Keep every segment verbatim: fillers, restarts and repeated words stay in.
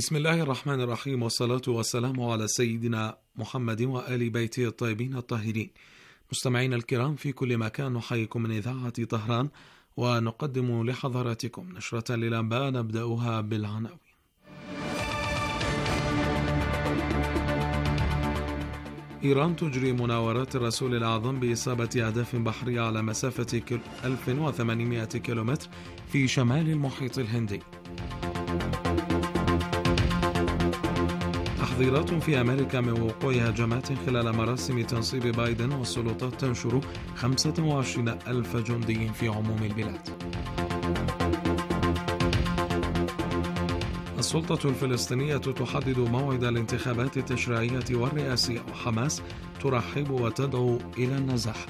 بسم الله الرحمن الرحيم، والصلاة والسلام على سيدنا محمد وآل بيته الطيبين الطاهرين. مستمعين الكرام في كل مكان، نحييكم من إذاعة طهران ونقدم لحضراتكم نشرة للأنباء نبدأها بالعناوين. إيران تجري مناورات الرسول الأعظم بإصابة أهداف بحرية على مسافة ألف وثمانمائة كيلومتر في شمال المحيط الهندي. تحذيرات في أمريكا من وقوع هجمات خلال مراسم تنصيب بايدن، والسلطات تنشر خمسة وعشرين ألف جندي في عموم البلاد. السلطة الفلسطينية تحدد موعد الانتخابات التشريعية والرئاسية، وحماس ترحب وتدعو إلى النزاح.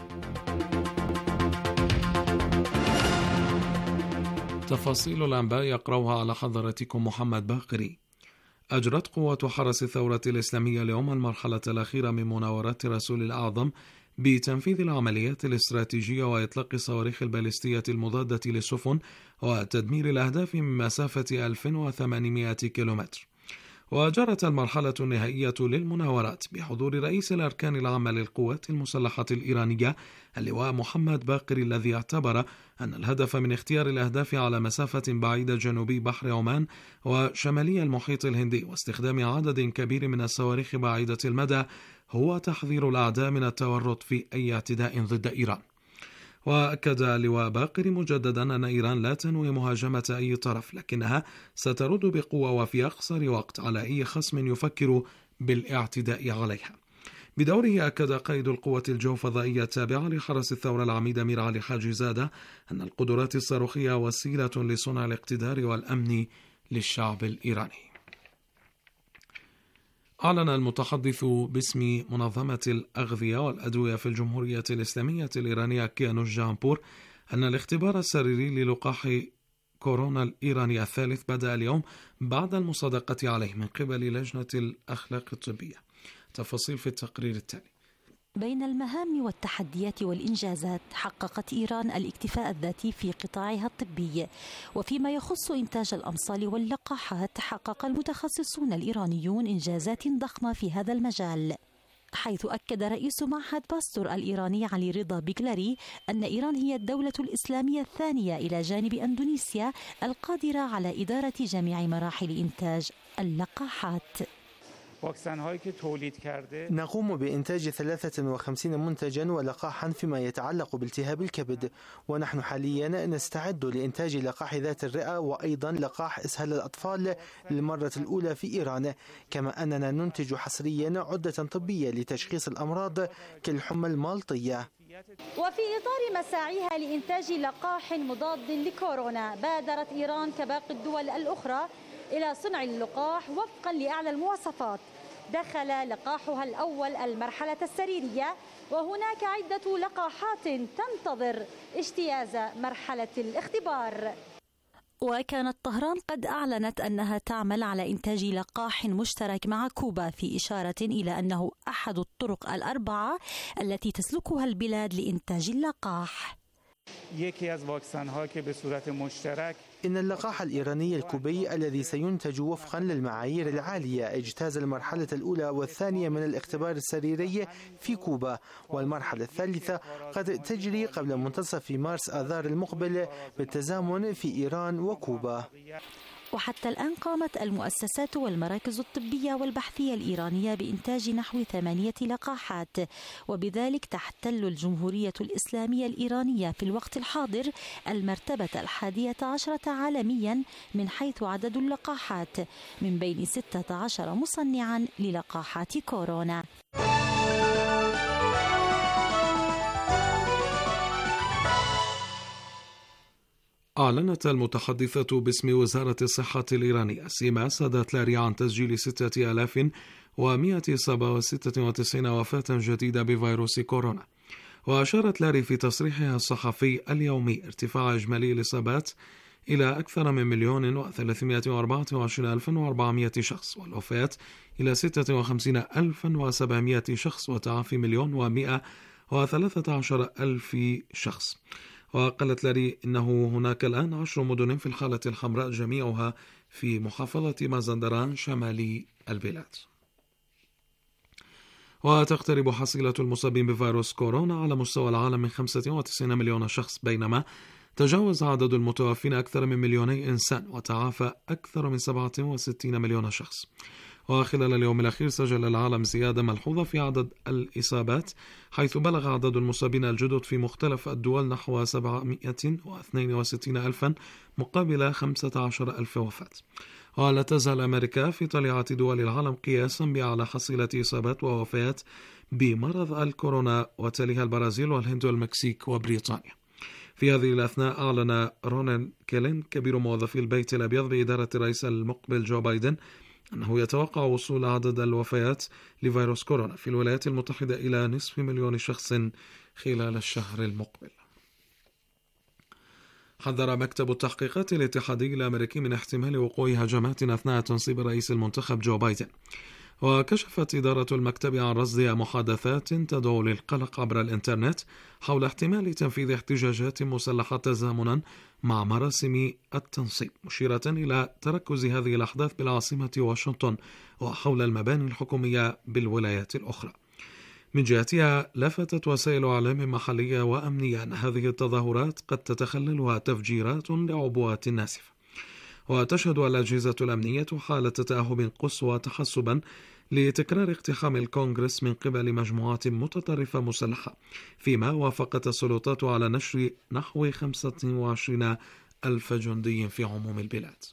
تفاصيل الأنباء يقرأها على حضراتكم محمد باقري. أجرت قوة حرس الثورة الإسلامية اليوم المرحلة الأخيرة من مناورات الرسول الأعظم بتنفيذ العمليات الاستراتيجية وإطلاق الصواريخ البالستية المضادة للسفن وتدمير الأهداف من مسافة ألف وثمانمائة كيلومتر. وجرت المرحلة النهائية للمناورات بحضور رئيس الأركان العامة للقوات المسلحة الإيرانية اللواء محمد باقري، الذي اعتبر أن الهدف من اختيار الأهداف على مسافة بعيدة جنوبي بحر عمان وشمالي المحيط الهندي واستخدام عدد كبير من الصواريخ بعيدة المدى هو تحذير الأعداء من التورط في أي اعتداء ضد إيران. وأكد اللواء باقري مجددا أن إيران لا تنوي مهاجمة أي طرف، لكنها سترد بقوة وفي أقصر وقت على أي خصم يفكر بالاعتداء عليها. بدوره أكد قائد القوة الجو الفضائية التابعة لحرس الثورة العميد أمير علي حاج زادة أن القدرات الصاروخية وسيلة لصنع الاقتدار والأمن للشعب الإيراني. أعلن المتحدث باسم منظمة الأغذية والأدوية في الجمهورية الإسلامية الإيرانية كيانوش جهانبور أن الاختبار السريري للقاح كورونا الإيراني الثالث بدأ اليوم بعد المصادقة عليه من قبل لجنة الأخلاق الطبية. تفاصيل في التقرير التالي. بين المهام والتحديات والإنجازات، حققت إيران الاكتفاء الذاتي في قطاعها الطبي. وفيما يخص إنتاج الأمصال واللقاحات، حقق المتخصصون الإيرانيون إنجازات ضخمة في هذا المجال، حيث أكد رئيس معهد باستور الإيراني علي رضا بيغلاري أن إيران هي الدولة الإسلامية الثانية إلى جانب أندونيسيا القادرة على إدارة جميع مراحل إنتاج اللقاحات. نقوم بإنتاج ثلاثة وخمسين منتجا ولقاحا فيما يتعلق بالتهاب الكبد، ونحن حاليا نستعد لإنتاج لقاح ذات الرئة وأيضا لقاح إسهال الأطفال للمرة الأولى في إيران، كما أننا ننتج حصريا عدة طبية لتشخيص الأمراض كالحمى المالطية. وفي إطار مساعيها لإنتاج لقاح مضاد لكورونا، بادرت إيران كباقي الدول الأخرى إلى صنع اللقاح وفقا لأعلى المواصفات. دخل لقاحها الأول المرحلة السريرية، وهناك عدة لقاحات تنتظر اجتياز مرحلة الاختبار. وكانت طهران قد أعلنت أنها تعمل على إنتاج لقاح مشترك مع كوبا، في إشارة إلى أنه أحد الطرق الأربعة التي تسلكها البلاد لإنتاج اللقاح. إن اللقاح الإيراني الكوبي الذي سينتج وفقا للمعايير العالية اجتاز المرحلة الأولى والثانية من الاختبار السريري في كوبا، والمرحلة الثالثة قد تجري قبل منتصف مارس آذار المقبل بالتزامن في إيران وكوبا. وحتى الآن قامت المؤسسات والمراكز الطبية والبحثية الإيرانية بإنتاج نحو ثمانية لقاحات، وبذلك تحتل الجمهورية الإسلامية الإيرانية في الوقت الحاضر المرتبة الحادية عشرة عالميا من حيث عدد اللقاحات، من بين ستة عشر مصنعا للقاحات كورونا. أعلنت المتحدثة باسم وزارة الصحة الإيرانية سيما ساداتلاري عن تسجيل ستة آلاف ومئة وسبعة وستة وتسعين وفاة جديدة بفيروس كورونا. وأشارت لاري في تصريحها الصحفي اليومي ارتفاع إجمالي الإصابات إلى أكثر من مليون وثلاثمائة وأربعة وعشرين ألف وأربعمائة شخص، والوفاة إلى ستة وخمسين ألف وسبعمائة شخص، وتعافي مليون ومئة وثلاثة عشر ألف شخص. وقالت لاري إنه هناك الآن عشر مدن في الحالة الحمراء جميعها في محافظة مازندران شمالي البلاد. وتقترب حصيلة المصابين بفيروس كورونا على مستوى العالم من خمسة وتسعين مليون شخص، بينما تجاوز عدد المتوفين أكثر من مليوني إنسان وتعافى أكثر من سبعة وستين مليون شخص. وخلال اليوم الأخير سجل العالم زيادة ملحوظة في عدد الإصابات، حيث بلغ عدد المصابين الجدد في مختلف الدول نحو سبعمائة واثنين وستين ألفا مقابل خمسة عشر ألف وفاة. ولا تزال أمريكا في طليعة دول العالم قياسا بأعلى حصيلة إصابات ووفيات بمرض الكورونا، وتليها البرازيل والهند والمكسيك وبريطانيا. في هذه الأثناء أعلن رونالد كيلين كبير موظفي البيت الأبيض بإدارة الرئيس المقبل جو بايدن أنه يتوقع وصول عدد الوفيات لفيروس كورونا في الولايات المتحدة إلى نصف مليون شخص خلال الشهر المقبل. حذر مكتب التحقيقات الاتحادي الأمريكي من احتمال وقوع هجمات أثناء تنصيب الرئيس المنتخب جو بايدن، وكشفت إدارة المكتب عن رصد محادثات تدعو للقلق عبر الإنترنت حول احتمال تنفيذ احتجاجات مسلحة تزامنا مع مراسم التنصيب، مشيرة إلى تركز هذه الأحداث بالعاصمة واشنطن وحول المباني الحكومية بالولايات الأخرى. من جهتها لفتت وسائل إعلام محلية وأمنية أن هذه التظاهرات قد تتخللها تفجيرات لعبوات ناسفة، وتشهد الأجهزة الأمنية حالة تأهب قصوى تحسبا لتكرار اقتحام الكونغرس من قبل مجموعات متطرفة مسلحة، فيما وافقت السلطات على نشر نحو خمسة وعشرين ألف جندي في عموم البلاد.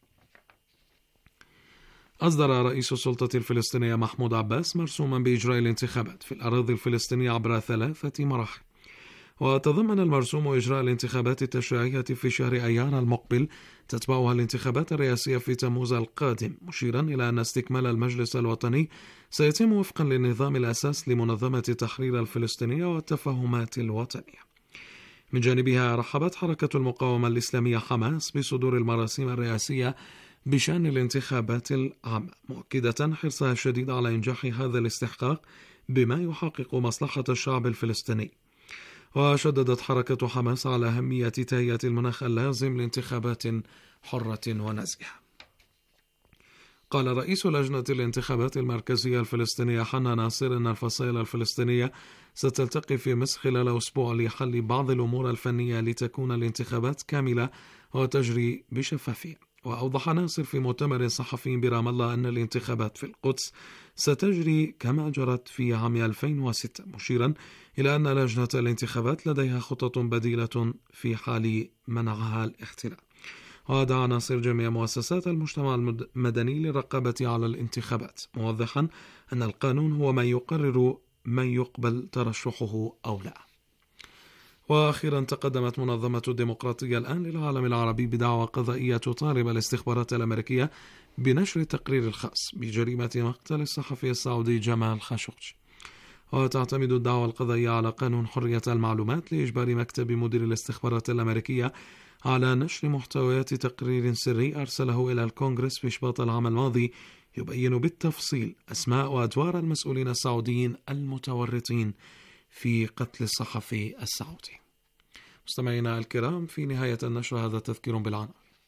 أصدر رئيس السلطة الفلسطينية محمود عباس مرسوما بإجراء الانتخابات في الأراضي الفلسطينية عبر ثلاثة مراحل، وتضمن المرسوم إجراء الانتخابات التشريعية في شهر أيار المقبل تتبعها الانتخابات الرئاسية في تموز القادم، مشيرا إلى أن استكمال المجلس الوطني سيتم وفقا للنظام الأساس لمنظمة تحرير الفلسطينية والتفاهمات الوطنية. من جانبها رحبت حركة المقاومة الإسلامية حماس بصدور المراسيم الرئاسية بشأن الانتخابات العامة، مؤكدة حرصها الشديد على إنجاح هذا الاستحقاق بما يحقق مصلحة الشعب الفلسطيني. وشددت حركة حماس على أهمية تهيئة المناخ اللازم لانتخابات حرة ونزيهة. قال رئيس لجنة الانتخابات المركزية الفلسطينية حنا ناصر أن الفصائل الفلسطينية ستلتقي في مصر خلال أسبوع لحل بعض الأمور الفنية لتكون الانتخابات كاملة وتجري بشفافية. وأوضح ناصر في مؤتمر صحفي برام الله أن الانتخابات في القدس ستجري كما جرت في عام ألفين وستة، مشيرا إلى أن لجنة الانتخابات لديها خطط بديلة في حال منعها الاحتلال. ودعا ناصر جميع مؤسسات المجتمع المدني للرقابة على الانتخابات، موضحا أن القانون هو من يقرر من يقبل ترشحه أو لا. وأخيرا تقدمت منظمة الديمقراطية الآن للعالم العربي بدعوى قضائية تطالب الاستخبارات الأمريكية بنشر التقرير الخاص بجريمة مقتل الصحفي السعودي جمال خاشقجي. وتعتمد الدعوى القضائية على قانون حرية المعلومات لإجبار مكتب مدير الاستخبارات الأمريكية على نشر محتويات تقرير سري أرسله إلى الكونغرس في شباط العام الماضي يبين بالتفصيل أسماء وأدوار المسؤولين السعوديين المتورطين في قتل الصحفي السعودي. مستمعينا الكرام، في نهاية النشر هذا تذكير بالعناوين.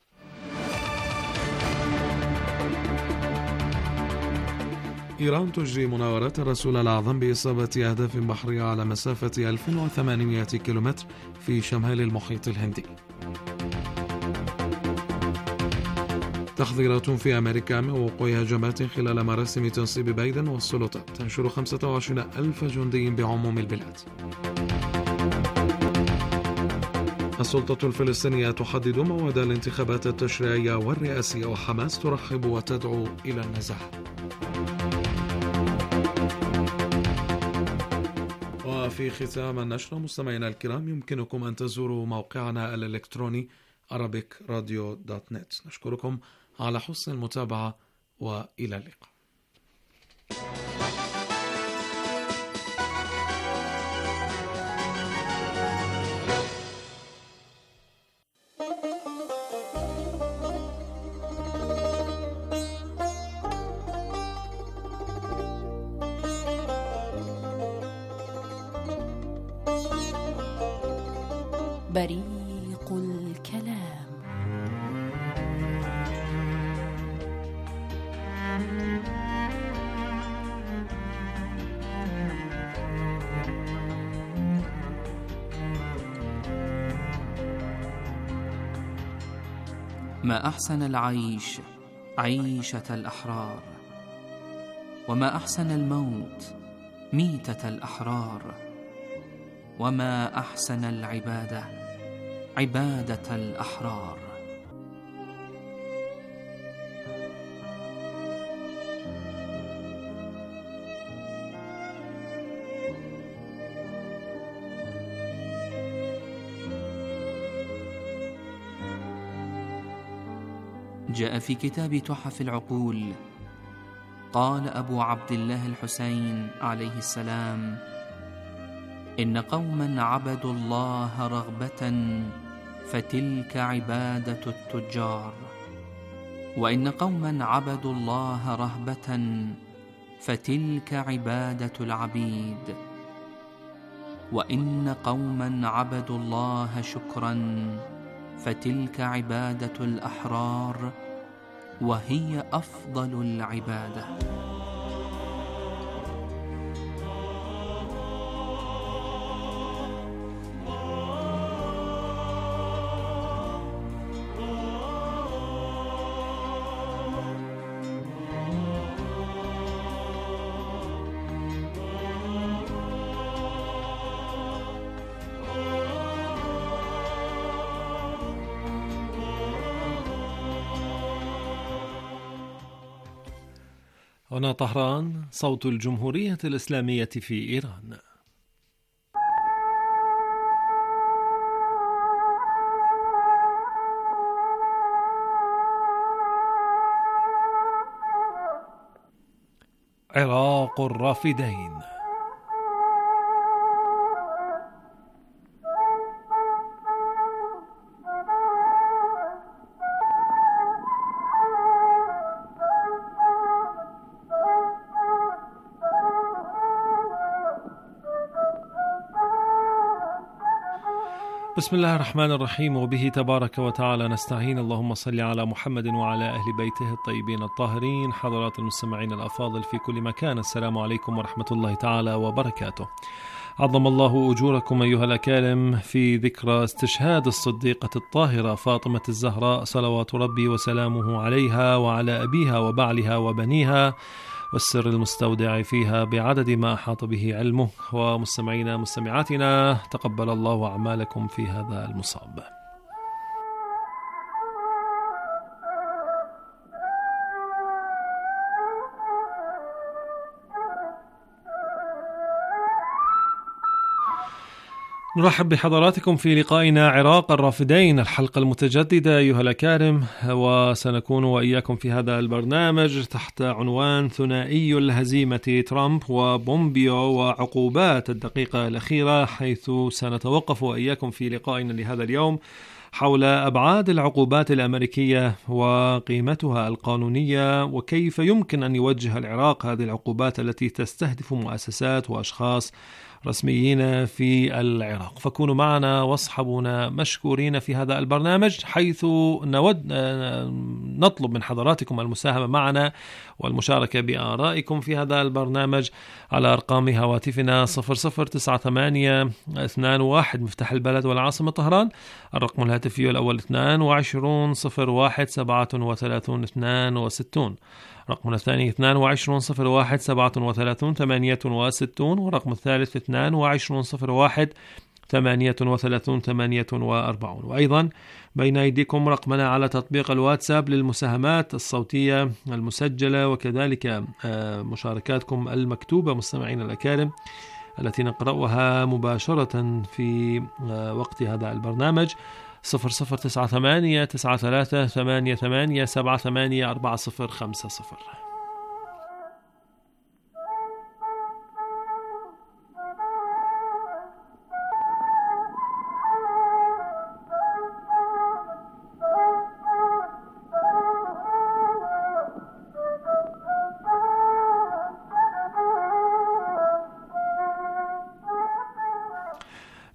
إيران تجري مناورات الرسول الأعظم بإصابة أهداف بحرية على مسافة ألف وثمانمائة كيلومتر في شمال المحيط الهندي. تحذيرات في أمريكا من وقوع هجمات خلال مراسم تنصيب بايدن، والسلطات تنشر خمسة وعشرين ألف جندي بعموم البلاد. السلطة الفلسطينية تحدد موعد الانتخابات التشريعية والرئاسية، وحماس ترحب وتدعو إلى النزاهة. وفي ختام النشرة مستمعينا الكرام، يمكنكم أن تزوروا موقعنا الإلكتروني arabic radio دوت نت. نشكركم على حسن المتابعة وإلى اللقاء. بريق الكلام. ما أحسن العيش عيشة الأحرار، وما أحسن الموت ميتة الأحرار، وما أحسن العبادة عبادة الأحرار. جاء في كتاب تحف العقول، قال أبو عبد الله الحسين عليه السلام: إن قوما عبدوا الله رغبة فتلك عبادة التجار، وإن قوما عبدوا الله رهبة فتلك عبادة العبيد، وإن قوما عبدوا الله شكرا فتلك عبادة الأحرار، وهي أفضل العبادة. هنا طهران، صوت الجمهورية الإسلامية في إيران. عراق الرافدين. بسم الله الرحمن الرحيم، وبه تبارك وتعالى نستعين. اللهم صل على محمد وعلى أهل بيته الطيبين الطاهرين. حضرات المستمعين الأفاضل في كل مكان، السلام عليكم ورحمة الله تعالى وبركاته. عظم الله أجوركم أيها الأكارم في ذكرى استشهاد الصديقة الطاهرة فاطمة الزهراء صلوات ربي وسلامه عليها وعلى أبيها وبعلها وبنيها والسر المستودع فيها بعدد ما أحاط به علمه. ومستمعينا مستمعاتنا، تقبل الله أعمالكم في هذا المصاب. نرحب بحضراتكم في لقائنا عراق الرافدين، الحلقة المتجددة أيها الأكارم، وسنكون وإياكم في هذا البرنامج تحت عنوان ثنائي الهزيمة ترامب وبومبيو وعقوبات الدقيقة الأخيرة، حيث سنتوقف وإياكم في لقائنا لهذا اليوم حول أبعاد العقوبات الأمريكية وقيمتها القانونية، وكيف يمكن أن يوجه العراق هذه العقوبات التي تستهدف مؤسسات وأشخاص رسميين في العراق. فكونوا معنا واصحبونا مشكورين في هذا البرنامج، حيث نود نطلب من حضراتكم المساهمة معنا والمشاركة بآرائكم في هذا البرنامج على أرقام هواتفنا صفر صفر تسعة ثمانية اثنان واحد مفتاح البلد والعاصمة طهران، الرقم الهاتفي الأول اثنان وعشرون صفر واحد سبعة وثلاثون اثنان وستون، رقم الثاني اثنان وعشرون صفر واحد سبعة وثلاثون ثمانية وستون، ورقم الثالث اثنان وعشرون صفر واحد ثمانية وثلاثون ثمانية وأربعون. وأيضا بين أيديكم رقمنا على تطبيق الواتساب للمساهمات الصوتية المسجلة، وكذلك مشاركاتكم المكتوبة مستمعين الأكارم التي نقرأها مباشرة في وقت هذا البرنامج. صفر صفر تسعة ثمانية تسعة ثلاثة ثمانية ثمانية سبعة ثمانية أربعة صفر خمسة صفر.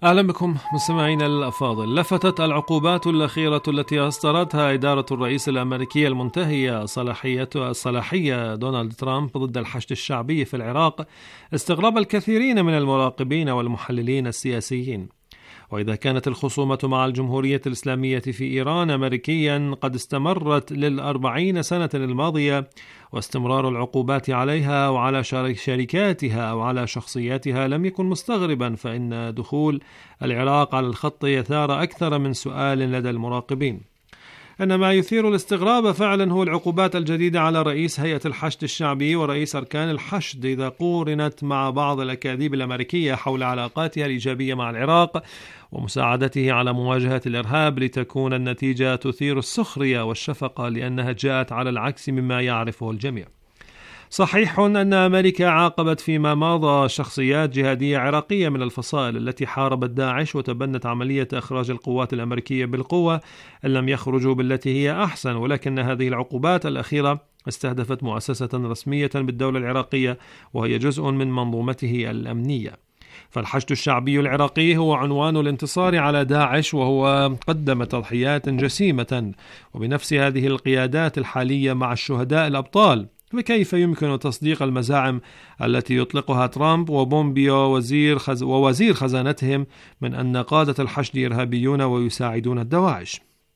أهلا بكم مستمعينا الأفاضل. لفتت العقوبات الأخيرة التي أصدرتها إدارة الرئيس الأمريكي المنتهية صلاحيته الصلاحية دونالد ترامب ضد الحشد الشعبي في العراق استغراب الكثيرين من المراقبين والمحللين السياسيين. وإذا كانت الخصومة مع الجمهورية الإسلامية في إيران أمريكيا قد استمرت للأربعين سنة الماضية، واستمرار العقوبات عليها وعلى شركاتها وعلى شخصياتها لم يكن مستغربا، فإن دخول العراق على الخط يثار أكثر من سؤال لدى المراقبين. أن ما يثير الاستغراب فعلا هو العقوبات الجديدة على رئيس هيئة الحشد الشعبي ورئيس أركان الحشد إذا قورنت مع بعض الأكاذيب الأمريكية حول علاقاتها الإيجابية مع العراق ومساعدته على مواجهة الإرهاب، لتكون النتيجة تثير السخرية والشفقة لأنها جاءت على العكس مما يعرفه الجميع. صحيح أن أمريكا عاقبت فيما مضى شخصيات جهادية عراقية من الفصائل التي حاربت داعش وتبنت عملية إخراج القوات الأمريكية بالقوة إن لم يخرجوا بالتي هي أحسن، ولكن هذه العقوبات الأخيرة استهدفت مؤسسة رسمية بالدولة العراقية وهي جزء من منظومته الأمنية. فالحشد الشعبي العراقي هو عنوان الانتصار على داعش، وهو قدم تضحيات جسيمة وبنفس هذه القيادات الحالية مع الشهداء الأبطال. فكيف يمكن تصديق المزاعم التي يطلقها ترامب وبومبيو وزير خز... ووزير خزانتهم من أن قادة الحشد إرهابيون ويساعدون الدواعش؟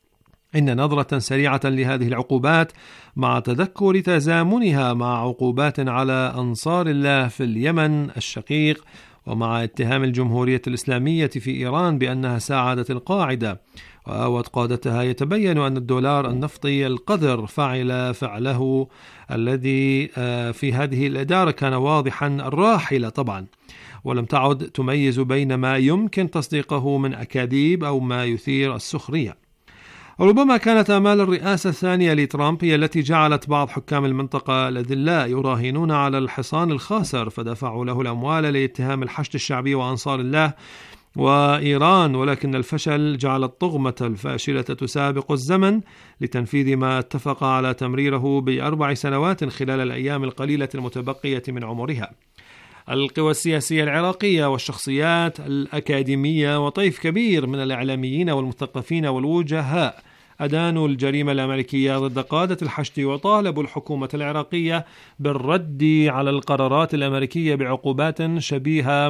إن نظرة سريعة لهذه العقوبات مع تذكر تزامنها مع عقوبات على أنصار الله في اليمن الشقيق ومع اتهام الجمهورية الإسلامية في إيران بأنها ساعدت القاعدة وآوت قادتها، يتبين أن الدولار النفطي القذر فعل فعله الذي في هذه الإدارة كان واضحا الراحلة طبعا، ولم تعد تميز بين ما يمكن تصديقه من أكاذيب أو ما يثير السخرية. ربما كانت آمال الرئاسة الثانية لترامب هي التي جعلت بعض حكام المنطقة الأذلاء يراهنون على الحصان الخاسر فدفعوا له الأموال لاتهام الحشد الشعبي وأنصار الله وإيران، ولكن الفشل جعل الطغمة الفاشلة تسابق الزمن لتنفيذ ما اتفق على تمريره بأربع سنوات خلال الأيام القليلة المتبقية من عمرها. القوى السياسية العراقية والشخصيات الأكاديمية وطيف كبير من الإعلاميين والمثقفين والوجهاء أدانوا الجريمة الأمريكية ضد قادة الحشد وطالبوا الحكومة العراقية بالرد على القرارات الأمريكية بعقوبات شبيهة،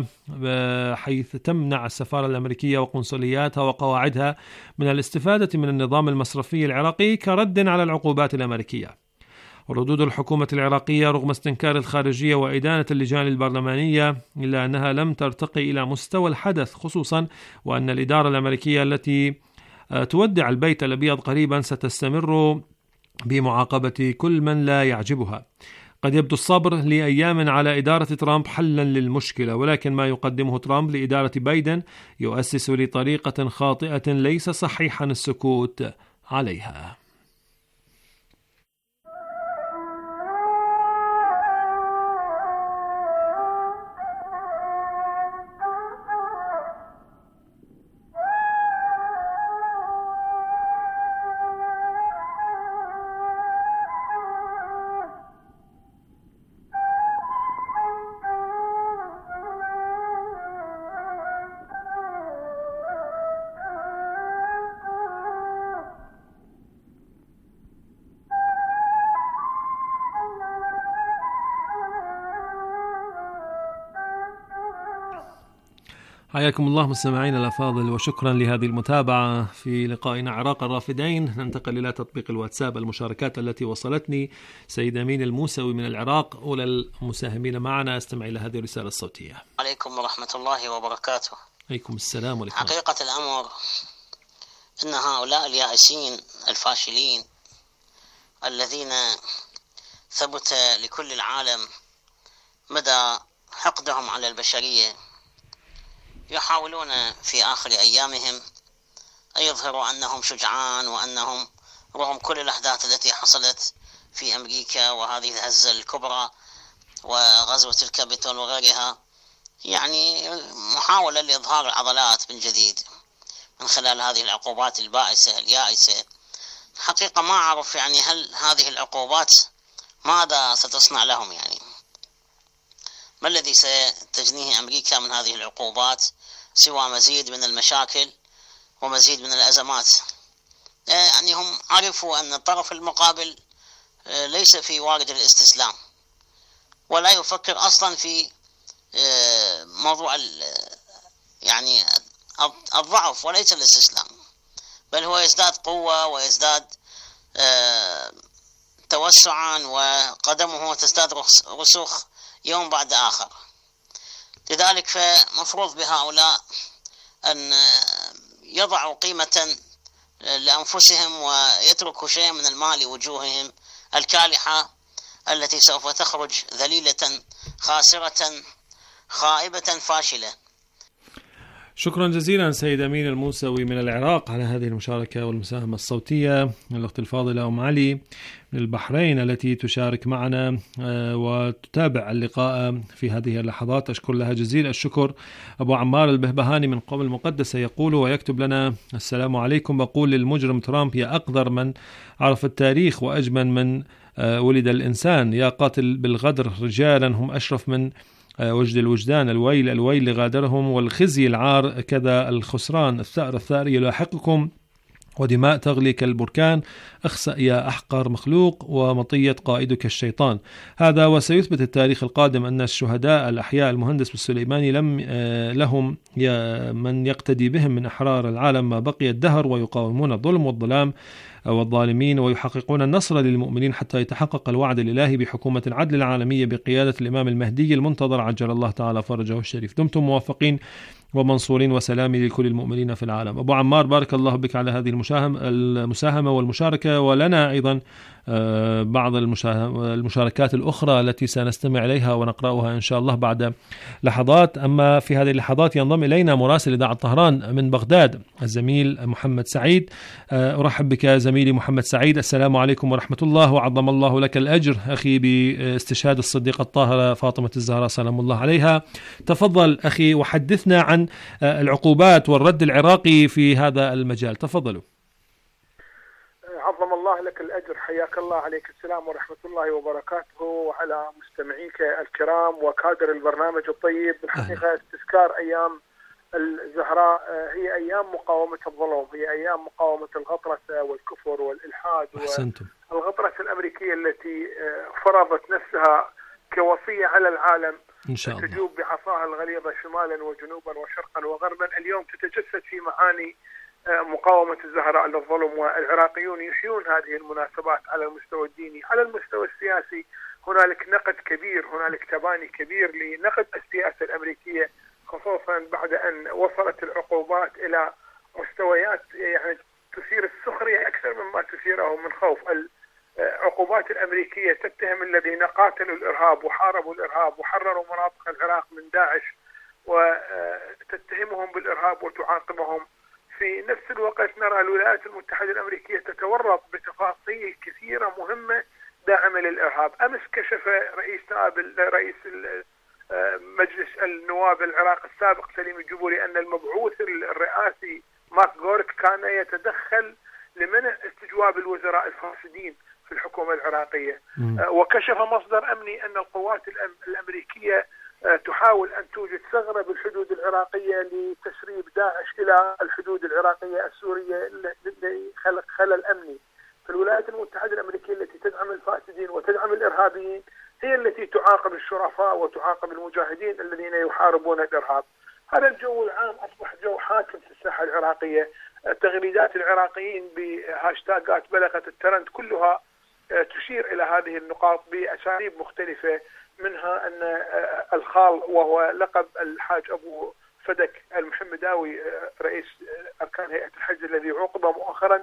حيث تمنع السفارة الأمريكية وقنصلياتها وقواعدها من الاستفادة من النظام المصرفي العراقي كرد على العقوبات الأمريكية. ردود الحكومة العراقية رغم استنكار الخارجية وإدانة اللجان البرلمانية إلا أنها لم ترتقي إلى مستوى الحدث، خصوصا وأن الإدارة الأمريكية التي تودع البيت الأبيض قريبا ستستمر بمعاقبة كل من لا يعجبها. قد يبدو الصبر لأيام على إدارة ترامب حلا للمشكلة، ولكن ما يقدمه ترامب لإدارة بايدن يؤسس لطريقة خاطئة ليس صحيحا السكوت عليها. حياكم الله مستمعين الأفاضل، وشكرا لهذه المتابعة. في لقائنا عراق الرافدين ننتقل إلى تطبيق الواتساب. المشاركات التي وصلتني: سيد أمين الموسوي من العراق، أولى المساهمين معنا. استمع إلى هذه الرسالة الصوتية. عليكم ورحمة الله وبركاته. عليكم السلام ولكم. حقيقة الأمر إن هؤلاء اليائسين الفاشلين الذين ثبت لكل العالم مدى حقدهم على البشرية يحاولون في آخر أيامهم أن يظهروا أنهم شجعان، وأنهم رغم كل الأحداث التي حصلت في أمريكا وهذه الهزة الكبرى وغزوة الكابيتول وغيرها، يعني محاولة لإظهار العضلات من جديد من خلال هذه العقوبات البائسة اليائسة. حقيقة ما أعرف يعني هل هذه العقوبات ماذا ستصنع لهم، يعني ما الذي ستجنيه أمريكا من هذه العقوبات سوى مزيد من المشاكل ومزيد من الأزمات. يعني هم عرفوا أن الطرف المقابل ليس في وارد الاستسلام، ولا يفكر أصلا في موضوع يعني الضعف وليس الاستسلام، بل هو يزداد قوة ويزداد توسعا، وقدمه تزداد رسوخ يوم بعد آخر. لذلك فمفروض بهؤلاء أن يضعوا قيمة لأنفسهم ويتركوا شيئا من المال لوجوههم الكالحة التي سوف تخرج ذليلة خاسرة خائبة فاشلة. شكرا جزيلا سيد أمين الموسوي من العراق على هذه المشاركة والمساهمة الصوتية. الأخت الفاضلة أم علي من البحرين التي تشارك معنا وتتابع اللقاء في هذه اللحظات، أشكر لها جزيل الشكر. أبو عمار البهبهاني من قوم المقدسة يقول ويكتب لنا: السلام عليكم، بقول للمجرم ترامب: يا أقدر من عرف التاريخ وأجمل من ولد الإنسان، يا قاتل بالغدر رجالا هم أشرف من وجد الوجدان، الويل الويل لغادرهم، والخزي العار كذا الخسران، الثأر الثأر يلاحقكم، ودماء تغلي كالبركان، اخسأ يا أحقر مخلوق، ومطية قائدك الشيطان. هذا وسيثبت التاريخ القادم أن الشهداء الأحياء المهندس والسليماني لم لهم من يقتدي بهم من أحرار العالم ما بقي الدهر، ويقاومون الظلم والظلام والظالمين ويحققون النصر للمؤمنين حتى يتحقق الوعد الإلهي بحكومة العدل العالمية بقيادة الإمام المهدي المنتظر عجل الله تعالى فرجه الشريف. دمتم موفقين ومنصورين، وسلامي لكل المؤمنين في العالم. أبو عمار بارك الله بك على هذه المساهمة والمشاركة، ولنا أيضا بعض المشاركات الأخرى التي سنستمع إليها ونقرأها إن شاء الله بعد لحظات. أما في هذه اللحظات ينضم إلينا مراسل إذاعة طهران من بغداد الزميل محمد سعيد. أرحب بك زميلي محمد سعيد، السلام عليكم ورحمة الله، وعظم الله لك الأجر أخي باستشهاد الصديقة الطاهرة فاطمة الزهراء سلام الله عليها. تفضل أخي وحدثنا عن العقوبات والرد العراقي في هذا المجال، تفضلوا. عظم الله لك الأجر، حياك الله، عليك السلام ورحمة الله وبركاته، وعلى مستمعيك الكرام وكادر البرنامج الطيب. بالحقيقة استذكار أيام الزهراء هي أيام مقاومة الظلم، هي أيام مقاومة الغطرسة والكفر والإلحاد والغطرسة الأمريكية التي فرضت نفسها كوصية على العالم إن شاء الله تجوب بعصاها الغليظة شمالا وجنوبا وشرقا وغربا. اليوم تتجسد في معاني مقاومة الزهراء للظلم، والعراقيون يحيون هذه المناسبات على المستوى الديني. على المستوى السياسي هنالك نقد كبير، هنالك تباني كبير لنقد السياسة الأمريكية، خصوصا بعد أن وصلت العقوبات إلى مستويات يعني تثير السخرية أكثر مما تثيره من خوف. العقوبات الأمريكية تتهم الذين قاتلوا الإرهاب وحاربوا الإرهاب وحرروا مناطق العراق من داعش، وتتهمهم بالإرهاب وتعاقبهم. في نفس الوقت نرى الولايات المتحدة الأمريكية تتورط بتفاصيل كثيرة مهمة داعمة للإرهاب. أمس كشف رئيس رئيس مجلس النواب العراق السابق سليم الجبوري أن المبعوث الرئاسي مارك غورك كان يتدخل لمنع استجواب الوزراء الفاسدين في الحكومة العراقية. وكشف مصدر أمني أن القوات الأمريكية تحاول أن توجد ثغرة بالحدود العراقية لتسريب داعش إلى الحدود العراقية السورية لخلق خلل أمني. فالولايات المتحدة الأمريكية التي تدعم الفاسدين وتدعم الإرهابيين هي التي تعاقب الشرفاء وتعاقب المجاهدين الذين يحاربون الإرهاب. هذا الجو العام أصبح جو حاكم في الساحة العراقية. تغريدات العراقيين بهاشتاجات بلغت الترند كلها تشير إلى هذه النقاط بأساليب مختلفة، منها أن الخال وهو لقب الحاج أبو فدك المحمداوي رئيس أركان هيئة الحج الذي عوقب مؤخرا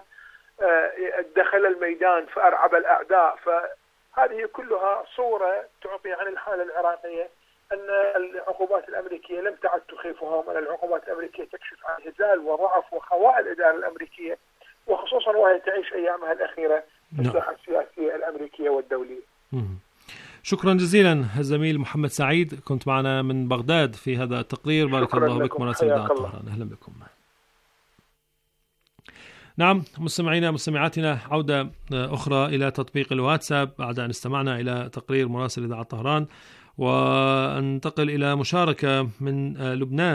دخل الميدان فأرعب الأعداء. فهذه كلها صورة تعطي عن الحالة العراقية، أن العقوبات الأمريكية لم تعد تخيفهم، أن العقوبات الأمريكية تكشف عن هزال وضعف وخواء الإدارة الأمريكية، وخصوصا وهي تعيش أيامها الأخيرة في الساحة السياسية الأمريكية والدولية. شكرا جزيلا الزميل محمد سعيد، كنت معنا من بغداد في هذا التقرير. بارك الله بك مراسل إذاعة طهران، أهلا بكم. نعم مستمعينا مستمعاتنا، عودة أخرى إلى تطبيق الواتساب بعد أن استمعنا إلى تقرير مراسل إذاعة طهران، وانتقل إلى مشاركة من لبنان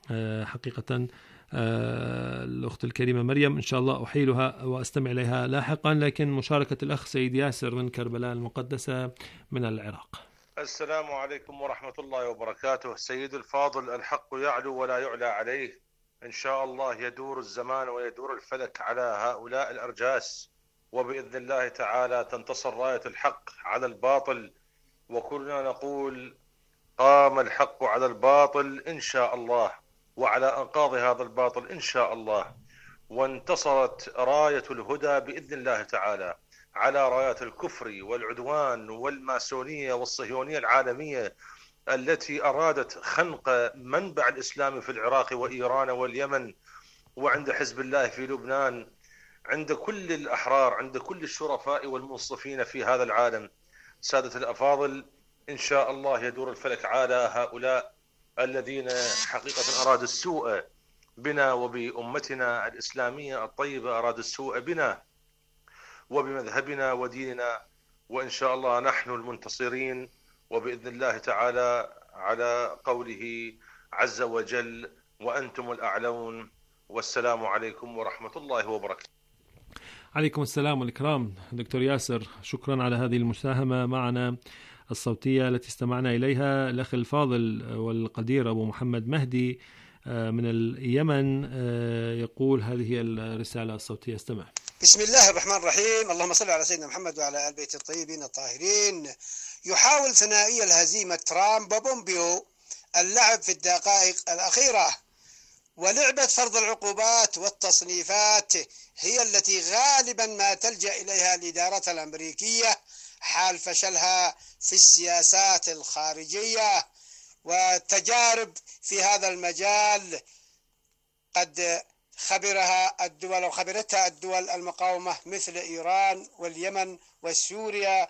حقيقة الأخت الكريمة مريم إن شاء الله أحيلها وأستمع إليها لاحقا، لكن مشاركة الأخ سيد ياسر من كربلاء المقدسة من العراق. السلام عليكم ورحمة الله وبركاته. سيد الفاضل، الحق يعلو ولا يعلى عليه، إن شاء الله يدور الزمان ويدور الفلك على هؤلاء الأرجاس، وبإذن الله تعالى تنتصر راية الحق على الباطل، وكلنا نقول قام الحق على الباطل إن شاء الله، وعلى أنقاض هذا الباطل إن شاء الله، وانتصرت راية الهدى بإذن الله تعالى على رايات الكفر والعدوان والماسونية والصهيونية العالمية التي أرادت خنق منبع الإسلام في العراق وإيران واليمن، وعند حزب الله في لبنان، عند كل الأحرار، عند كل الشرفاء والمنصفين في هذا العالم. سادة الأفاضل، إن شاء الله يدور الفلك على هؤلاء الذين حقيقة أرادوا السوء بنا وبأمتنا الإسلامية الطيبة، أرادوا السوء بنا وبمذهبنا وديننا، وإن شاء الله نحن المنتصرين، وبإذن الله تعالى على قوله عز وجل وأنتم الأعلون. والسلام عليكم ورحمة الله وبركاته. عليكم السلام والإكرام. دكتور ياسر، شكرا على هذه المساهمة معنا الصوتية التي استمعنا إليها. الأخ الفاضل والقدير أبو محمد مهدي من اليمن يقول هذه الرسالة الصوتية، استمع. بسم الله الرحمن الرحيم، اللهم صل على سيدنا محمد وعلى آل بيت الطيبين الطاهرين. يحاول ثنائي الهزيمة ترامب وبومبيو اللعب في الدقائق الأخيرة، ولعبة فرض العقوبات والتصنيفات هي التي غالبا ما تلجأ إليها الإدارة الأمريكية حال فشلها في السياسات الخارجية. والتجارب في هذا المجال قد خبرها الدول أو خبرتها الدول المقاومة مثل إيران واليمن وسوريا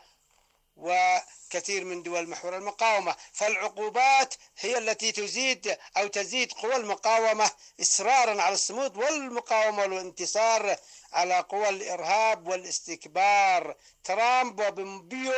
وكثير من دول محور المقاومة. فالعقوبات هي التي تزيد أو تزيد قوى المقاومة إصرارا على الصمود والمقاومة والانتصار على قوى الإرهاب والاستكبار. ترامب وبومبيو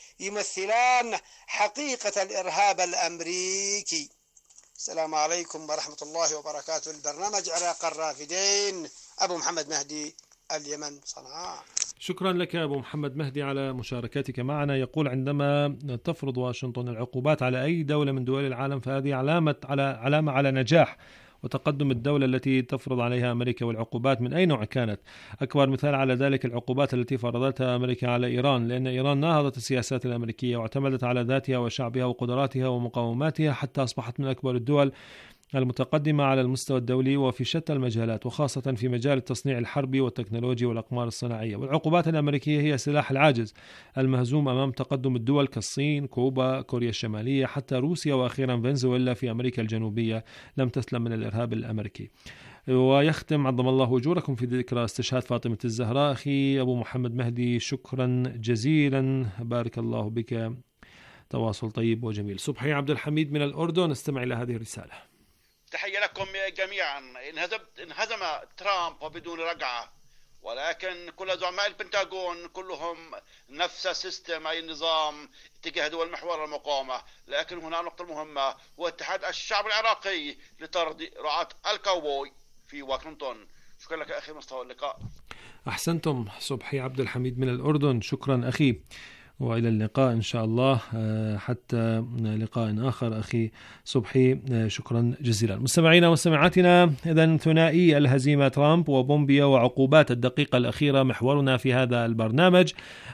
يمثلان حقيقة الإرهاب الأمريكي. السلام عليكم ورحمة الله وبركاته. البرنامج عراق الرافدين، أبو محمد مهدي، اليمن، صنعاء. شكرا لك أبو محمد مهدي على مشاركتك معنا. يقول عندما تفرض واشنطن العقوبات على أي دولة من دول العالم فهذه علامة على علامة على نجاح وتقدم الدولة التي تفرض عليها أمريكا، والعقوبات من أي نوع كانت. أكبر مثال على ذلك العقوبات التي فرضتها أمريكا على إيران، لأن إيران ناهضت السياسات الأمريكية واعتمدت على ذاتها وشعبها وقدراتها ومقاوماتها حتى أصبحت من أكبر الدول المتقدمة على المستوى الدولي وفي شتى المجالات، وخاصة في مجال التصنيع الحربي والتكنولوجيا والأقمار الصناعية. والعقوبات الأمريكية هي سلاح العاجز المهزوم أمام تقدم الدول كالصين، كوبا، كوريا الشمالية، حتى روسيا، وأخيرا فنزويلا في أمريكا الجنوبية لم تسلم من الإرهاب الأمريكي. ويختم عظم الله أجوركم في ذكرى استشهاد فاطمة الزهراء أخي أبو محمد مهدي، شكرا جزيلا، بارك الله بك، تواصل طيب وجميل. صبحي عبد الحميد من الأردن، استمع إلى هذه الرسالة. تحية لكم جميعا. انهزم انهزم ترامب وبدون رجعة، ولكن كل زعماء البنتاغون كلهم نفس السيستم، أي النظام اتجاه دول محور المقاومة. لكن هنا نقطة مهمة، هو اتحاد الشعب العراقي لطرد رعاة الكاوبوي في واشنطن. شكرا لك أخي مصطفى، اللقاء. أحسنتم. صبحي عبد الحميد من الأردن، شكرا أخي، وإلى اللقاء إن شاء الله، حتى لقاء آخر أخي صبحي، شكرا جزيلا. مستمعينا ومستمعاتنا، إذن ثنائي الهزيمة ترامب وبومبيو وعقوبات الدقيقة الأخيرة محورنا في هذا البرنامج،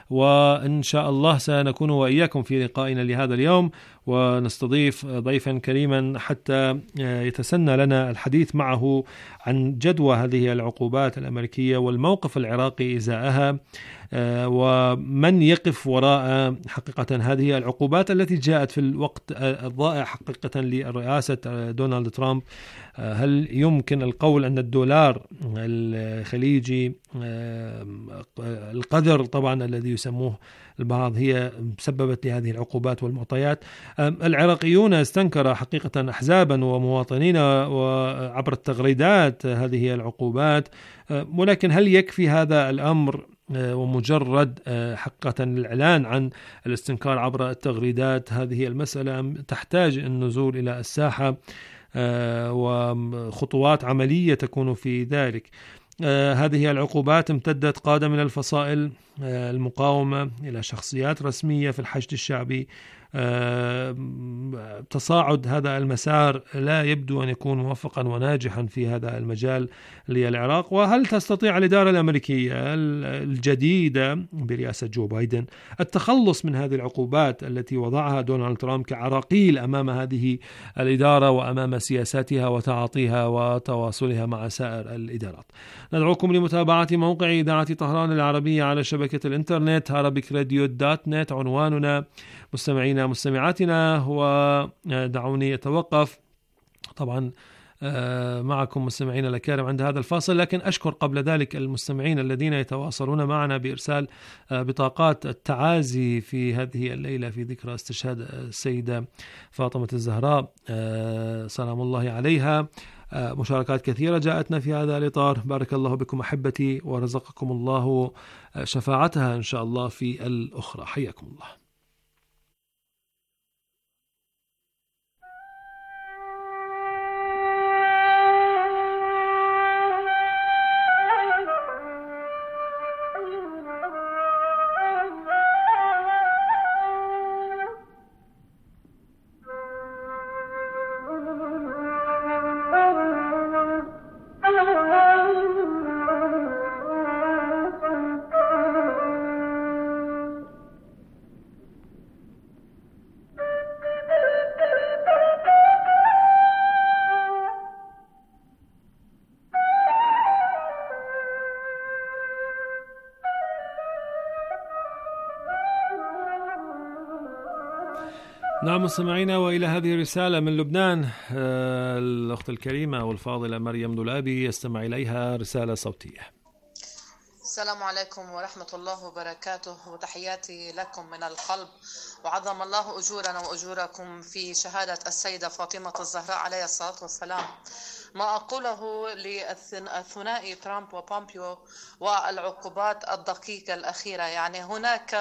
وإن شاء الله سنكون وإياكم في لقائنا لهذا اليوم، ونستضيف ضيفا كريما حتى يتسنى لنا الحديث معه عن جدوى هذه العقوبات الأمريكية والموقف العراقي إزاءها، ومن يقف وراء حقيقة هذه العقوبات التي جاءت في الوقت الضائع حقيقة لرئاسة دونالد ترامب. هل يمكن القول أن الدولار الخليجي القدر طبعا الذي يسموه البعض هي سببت لهذه العقوبات والمعطيات؟ العراقيون استنكر حقيقة أحزابا ومواطنين وعبر التغريدات هذه العقوبات، ولكن هل يكفي هذا الأمر ومجرد حقيقة الإعلان عن الاستنكار عبر التغريدات؟ هذه المسألة تحتاج النزول إلى الساحة وخطوات عملية تكون في ذلك. هذه العقوبات امتدت قادة من الفصائل المقاومة إلى شخصيات رسمية في الحشد الشعبي. تصاعد هذا المسار لا يبدو أن يكون موفقا وناجحا في هذا المجال للعراق. وهل تستطيع الإدارة الأمريكية الجديدة برئاسة جو بايدن التخلص من هذه العقوبات التي وضعها دونالد ترامب كعراقيل أمام هذه الإدارة وأمام سياساتها وتعاطيها وتواصلها مع سائر الإدارات؟ ندعوكم لمتابعة موقع إذاعة طهران العربية على شبكة الإنترنت arabik radio dot net. عنواننا مستمعينا مستمعاتنا. ودعوني أتوقف طبعا معكم مستمعين الأكارم عند هذا الفاصل، لكن أشكر قبل ذلك المستمعين الذين يتواصلون معنا بإرسال بطاقات التعازي في هذه الليلة في ذكرى استشهاد السيدة فاطمة الزهراء سلام الله عليها. مشاركات كثيرة جاءتنا في هذا الإطار. بارك الله بكم أحبتي ورزقكم الله شفاعتها إن شاء الله في الأخرى. حياكم الله. نعم مستمعينا، وإلى هذه الرسالة من لبنان الأخت الكريمة والفاضلة مريم دولابي يستمع إليها رسالة صوتية. السلام عليكم ورحمة الله وبركاته، وتحياتي لكم من القلب، وعظم الله أجورنا وأجوركم في شهادة السيدة فاطمة الزهراء عليه الصلاة والسلام. ما أقوله للثنائي ترامب وبومبيو والعقوبات الدقيقة الأخيرة، يعني هناك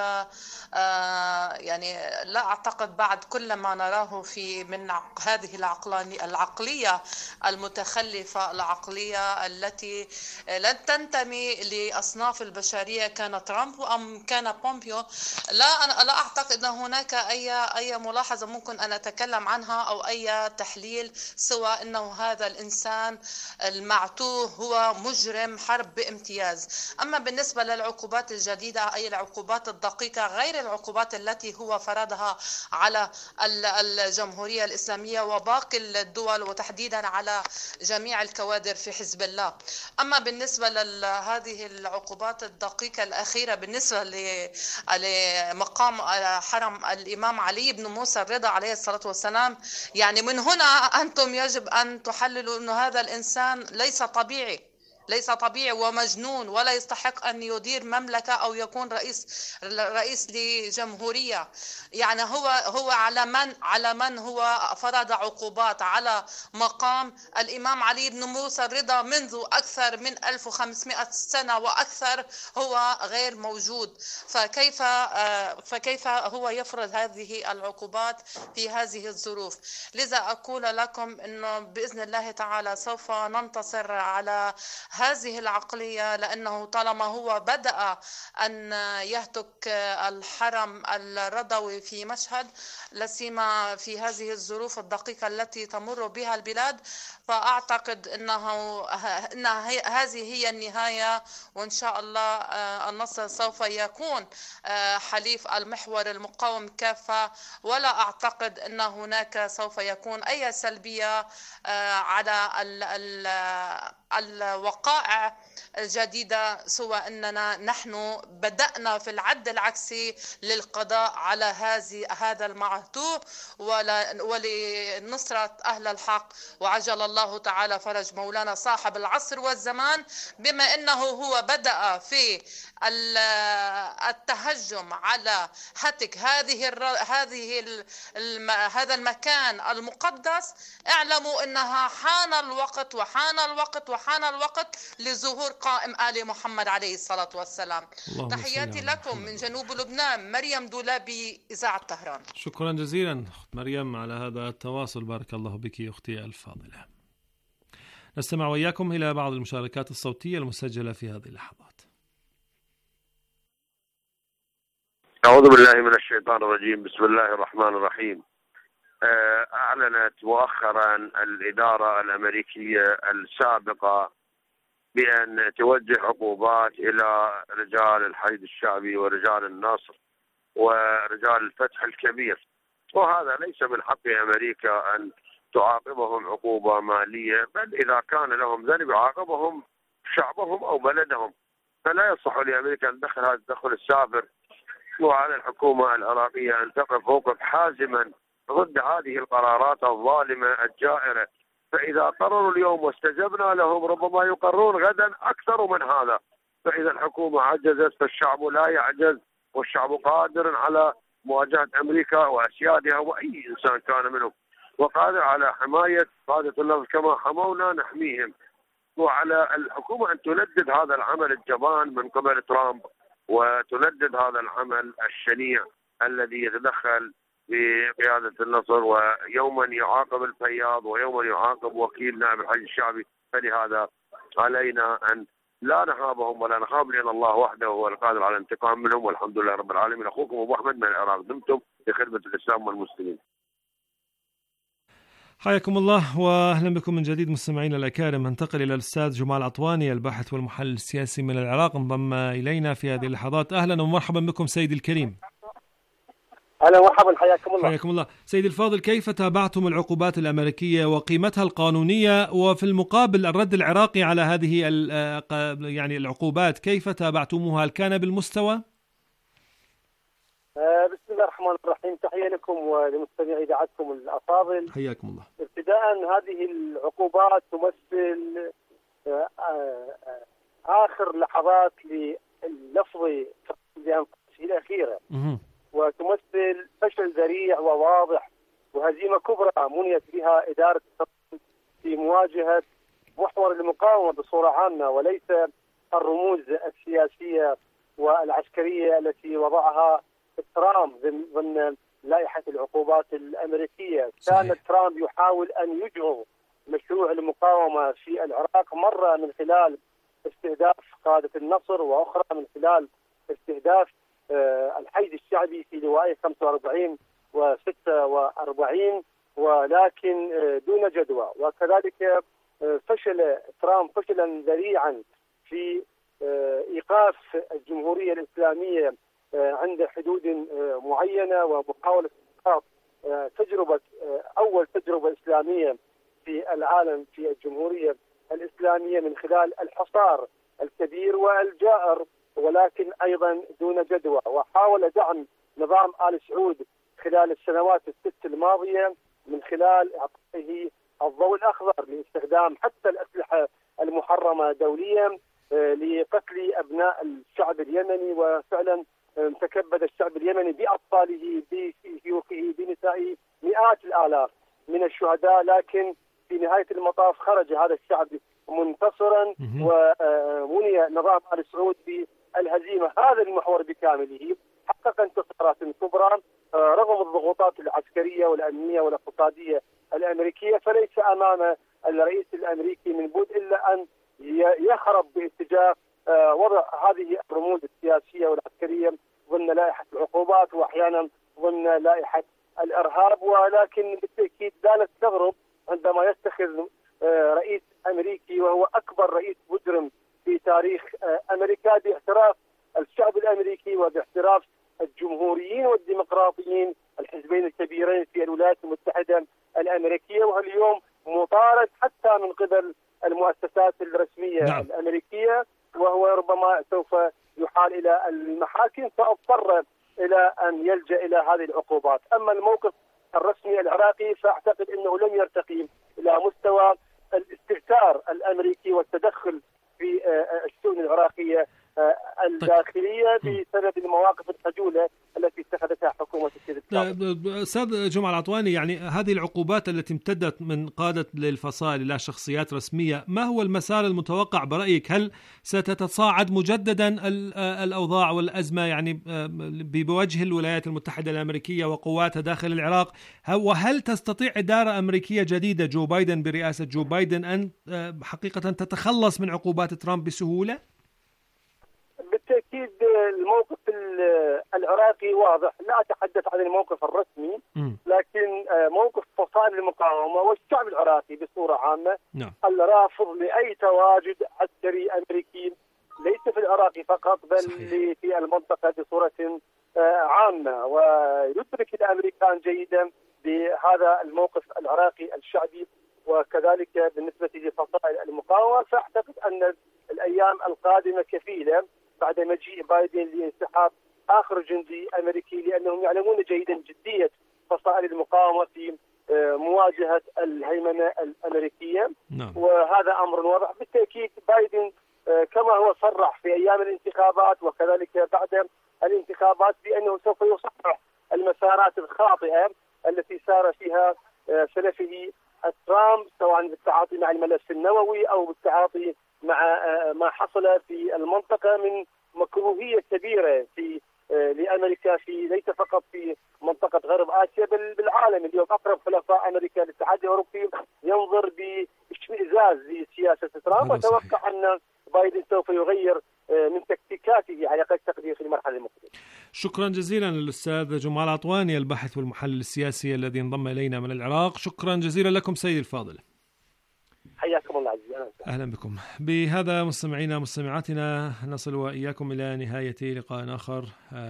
آه يعني لا أعتقد بعد كل ما نراه في من هذه العقلية المتخلفة، العقلية التي لن تنتمي لأصناف البشرية، كان ترامب أم كان بومبيو، لا لا أعتقد أن هناك أي أي ملاحظة ممكن أن أتكلم عنها أو أي تحليل، سوى أنه هذا الإنسان المعتوه هو مجرم حرب بامتياز. أما بالنسبة للعقوبات الجديدة أي العقوبات الدقيقة غير العقوبات التي هو فرضها على الجمهورية الإسلامية وباقي الدول وتحديدا على جميع الكوادر في حزب الله. أما بالنسبة لهذه العقوبات الدقيقة الأخيرة بالنسبة لمقام حرم الإمام علي بن موسى الرضا عليه الصلاة والسلام، يعني من هنا أنتم يجب أن تحللوا أن هذا الإنسان ليس طبيعي، ليس طبيعي ومجنون، ولا يستحق أن يدير مملكة أو يكون رئيس رئيس لجمهورية. يعني هو هو على من على من هو فرض عقوبات على مقام الإمام علي بن موسى الرضا منذ أكثر من ألف وخمسمائة سنة وأكثر، هو غير موجود. فكيف فكيف هو يفرض هذه العقوبات في هذه الظروف؟ لذا أقول لكم إنه بإذن الله تعالى سوف ننتصر على هذه العقلية، لأنه طالما هو بدأ أن يهتك الحرم الرضوي في مشهد، لسيما في هذه الظروف الدقيقة التي تمر بها البلاد، فأعتقد أنه أن هذه هي النهاية، وإن شاء الله النصر سوف يكون حليف المحور المقاوم كافة، ولا أعتقد أن هناك سوف يكون أي سلبية على الوقائع الجديدة، سوى أننا نحن بدأنا في العد العكسي للقضاء على هذه هذا المعتوه ولنصرة أهل الحق. وعجل الله تعالى فرج مولانا صاحب العصر والزمان، بما أنه هو بدأ في التهجم على هتك هذه هذه هذا المكان المقدس. اعلموا أنها حان الوقت وحان الوقت وحان وحان الوقت لظهور قائم آل محمد عليه الصلاة والسلام. تحياتي لكم من جنوب لبنان، مريم دولابي، إذاعة طهران. شكرا جزيلا أخت مريم على هذا التواصل، بارك الله بك أختي الفاضلة. نستمع وإياكم إلى بعض المشاركات الصوتية المسجلة في هذه اللحظات. أعوذ بالله من الشيطان الرجيم، بسم الله الرحمن الرحيم. أعلنت مؤخرا الإدارة الأمريكية السابقة بأن توجه عقوبات إلى رجال الحشد الشعبي ورجال النصر ورجال الفتح الكبير، وهذا ليس من حق أمريكا أن تعاقبهم عقوبة مالية، بل إذا كان لهم ذنب يعاقبهم شعبهم أو بلدهم، فلا يصح لأمريكا أن تدخل هذا التدخل السافر. وعلى الحكومة العراقية أن تقف موقف حازما ضد هذه القرارات الظالمة الجائرة، فإذا قرروا اليوم واستجبنا لهم ربما يقررون غدا أكثر من هذا، فإذا الحكومة عجزت فالشعب لا يعجز، والشعب قادر على مواجهة أمريكا وأسيادها وأي إنسان كان منهم، وقادر على حماية قادة اللفظ كما حمونا نحميهم. وعلى الحكومة أن تندد هذا العمل الجبان من قبل ترامب، وتندد هذا العمل الشنيع الذي يتدخل بقيادة النصر، ويوما يعاقب الفياض ويوما يعاقب وكيل نائب الحشد الشعبي. فلهذا علينا أن لا نخابهم ولا نخاب، لأن الله وحده هو القادر على الانتقام منهم، والحمد لله رب العالمين. أخوكم أبو أحمد من العراق، دمتم بخدمة الإسلام والمسلمين. حياكم الله واهلا بكم من جديد مستمعينا الاكارم. ننتقل الى الاستاذ جمال عطواني الباحث والمحلل السياسي من العراق، انضم الينا في هذه اللحظات. اهلا ومرحبا بكم سيدي الكريم. اهلا ومرحبا، حياكم الله. حياكم الله. سيدي الفاضل، كيف تابعتم العقوبات الامريكيه وقيمتها القانونيه، وفي المقابل الرد العراقي على هذه يعني العقوبات كيف تابعتموها؟ هل كان بالمستوى؟ بسم الله الرحمن الرحيم، تحية لكم ولمستمعي إذاعتكم الأفاضل. حياكم الله. ابتداء، هذه العقوبات تمثل آخر لحظات للفظ بأنفاسه الأخيرة، وتمثل فشل ذريع وواضح وهزيمة كبرى منيت بها إدارة في مواجهة محور المقاومة بصورة عامة، وليس الرموز السياسية والعسكرية التي وضعها ترامب ضمن لائحة العقوبات الأمريكية. كان ترامب يحاول أن يجهض مشروع المقاومة في العراق، مرة من خلال استهداف قادة النصر، وأخرى من خلال استهداف الحشد الشعبي في لوائي خمسة وأربعين وستة وأربعين، ولكن دون جدوى. وكذلك فشل ترامب فشلا ذريعا في إيقاف الجمهورية الإسلامية عند حدود معينة، ومحاولة تجربة أول تجربة إسلامية في العالم في الجمهورية الإسلامية من خلال الحصار الكبير والجائر، ولكن أيضا دون جدوى. وحاول دعم نظام آل سعود خلال السنوات الست الماضية من خلال إعطائه الضوء الأخضر لاستخدام حتى الأسلحة المحرمة دوليا لقتل أبناء الشعب اليمني، وفعلا تكبد الشعب اليمني بأطفاله بشيوخه بنسائه مئات الآلاف من الشهداء، لكن في نهاية المطاف خرج هذا الشعب منتصرا ومني نظام آل سعود بالهزيمة. هذا المحور بكامله حقق انتصارات كبرى رغم الضغوطات العسكرية والأمنية والاقتصادية الأمريكية، فليس أمام الرئيس الأمريكي من بد إلا أن يخرب باتجاه وضع هذه الرموز السياسية والعسكرية ضمن لائحة العقوبات، وأحيانا ضمن لائحة الإرهاب. ولكن بالتأكيد لا نستغرب عندما يتخذ رئيس أمريكي وهو أكبر رئيس مجرم في تاريخ أمريكا باعتراف الشعب الأمريكي وباعتراف الجمهوريين والديمقراطيين الحزبين الكبيرين في الولايات المتحدة الأمريكية، واليوم مطارد حتى من قبل المؤسسات الرسمية نعم. الأمريكية، وهو ربما سوف يحال إلى المحاكم، فاضطر إلى أن يلجأ إلى هذه العقوبات. أما الموقف الرسمي العراقي فأعتقد أنه لم يرتقي إلى مستوى الاستهتار الأمريكي والتدخل في الشؤون العراقية الداخلية بسبب المواقف الخجولة التي اتخذتها حكومة السيد أستاذ جمعة العطواني، يعني هذه العقوبات التي امتدت من قادة للفصائل إلى شخصيات رسمية، ما هو المسار المتوقع برأيك؟ هل ستتصاعد مجددا الأوضاع والأزمة يعني بوجه الولايات المتحدة الأمريكية وقواتها داخل العراق؟ وهل تستطيع إدارة أمريكية جديدة جو بايدن برئاسة جو بايدن أن حقيقة تتخلص من عقوبات ترامب بسهولة؟ بالتأكيد الموقف العراقي واضح، لا أتحدث عن الموقف الرسمي لكن موقف فصائل المقاومة والشعب العراقي بصورة عامة نعم. الرافض لأي تواجد عسكري أمريكي ليس في العراق فقط بل صحيح. في المنطقة بصورة عامة، ويدرك الأمريكان جيدا بهذا الموقف العراقي الشعبي وكذلك بالنسبة لفصائل المقاومة. فأعتقد أن الأيام القادمة كفيلة بعد مجيء بايدن لانسحاب آخر جندي أمريكي، لأنهم يعلمون جيدا جدية فصائل المقاومة في مواجهة الهيمنة الأمريكية نعم. وهذا أمر واضح. بالتأكيد بايدن كما هو صرح في أيام الانتخابات وكذلك بعد الانتخابات بأنه سوف يصحح المسارات الخاطئة التي سار فيها سلفه ترامب، سواء بالتعاطي مع الملف النووي أو بالتعاطي مع ما حصل في المنطقة من مكروهية كبيرة في لأمريكا في ليس فقط في منطقة غرب آسيا بل بالعالم. اليوم أقرب حلفاء أمريكا للاتحاد الأوروبي ينظر باشمئزاز لسياسة ترامب، وأتوقع أن بايدن سوف يغير من تكتيكاته على قد تقدير في المرحلة المقبلة. شكرا جزيلا للأستاذ جمعة العطواني الباحث والمحلل السياسي الذي انضم إلينا من العراق. شكرا جزيلا لكم سيد الفاضل. حياكم الله عزيزي. أهلا بكم. بهذا مستمعينا مستمعاتنا نصل وإياكم إلى نهاية لقاء آخر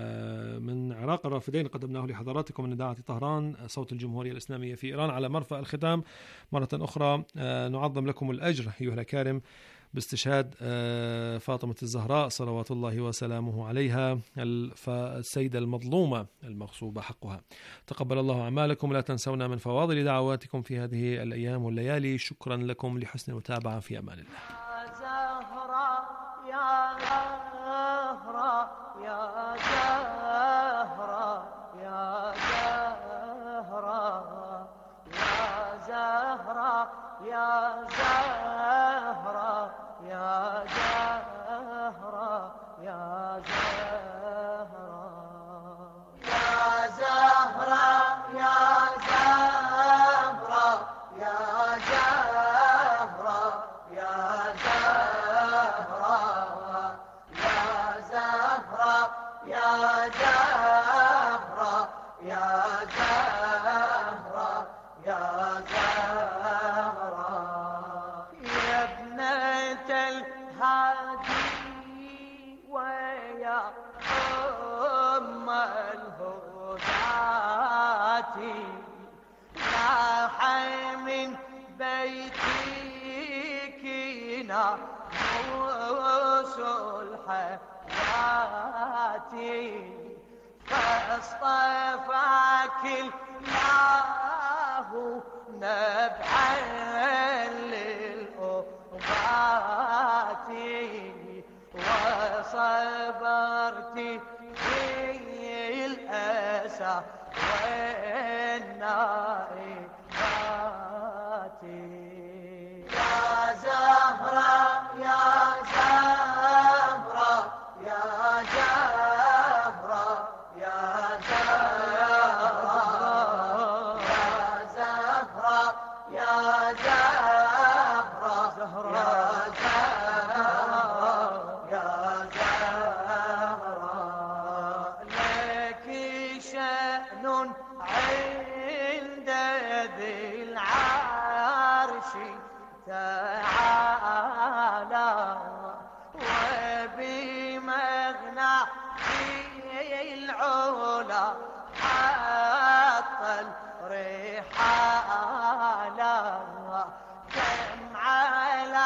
من عراق الرافدين قدمناه لحضراتكم من إذاعة طهران صوت الجمهورية الإسلامية في إيران. على مرفأ الختام مرة أخرى نعظم لكم الأجر أيها الأكارم باستشهاد فاطمة الزهراء صلوات الله وسلامه عليها، السيدة المظلومة المغصوبة حقها. تقبل الله أعمالكم، لا تنسونا من فواضل دعواتكم في هذه الأيام والليالي. شكرا لكم لحسن المتابعة، في أمان الله. يا زهرة يا زهرة يا زهرة يا زهرة يا زهرة يا زهرة يا زهرة يا زهرة يا زهرة يا زهرة يا زهرة يا زهرة يا زهرة يا زهرة يا زهرة يا زهرة يا ابنة الهادي ويا أم الهداة، لاح من بيتك ناموس الحياة، فاصطفاك الله نبعا للأبات، وصبرت في الأسى والنائبات. يا زهرة يا زهرة يا زهرة يا زهرة يا زهرة يا زهرة يا زهرة لك شأن عند ذي العرش تعالى، وبمغنى العلا حط الرحالة، كم على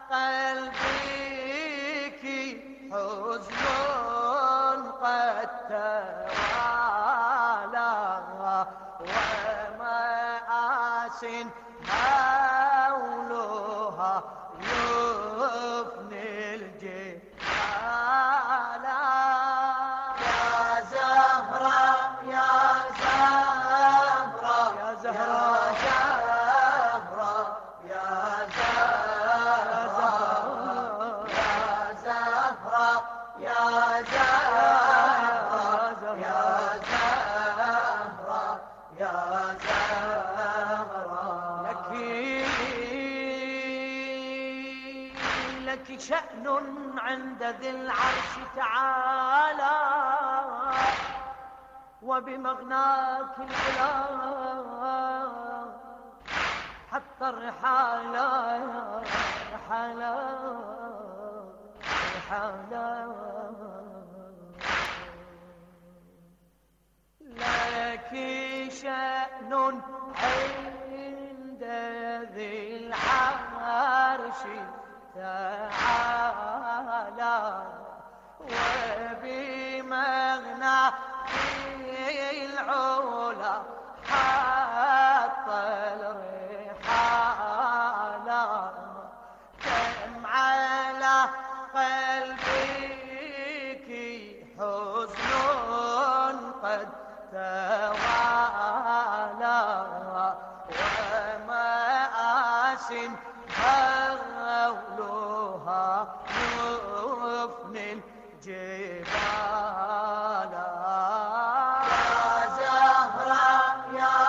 قلبك حزن قد توالى، ومآس هولها يفني الجبال. يا زهرة يا زهرة شأن عند ذي العرش تعالى وبمغناك العلا حتى الرحالة رحالة رحالة لك شأن عند ذي العرش تعالى وبمغنى العلا حتى الرحالة كم على قلبك حزن قد توالى ومآس هولها يفني الجبال يا زهرة يا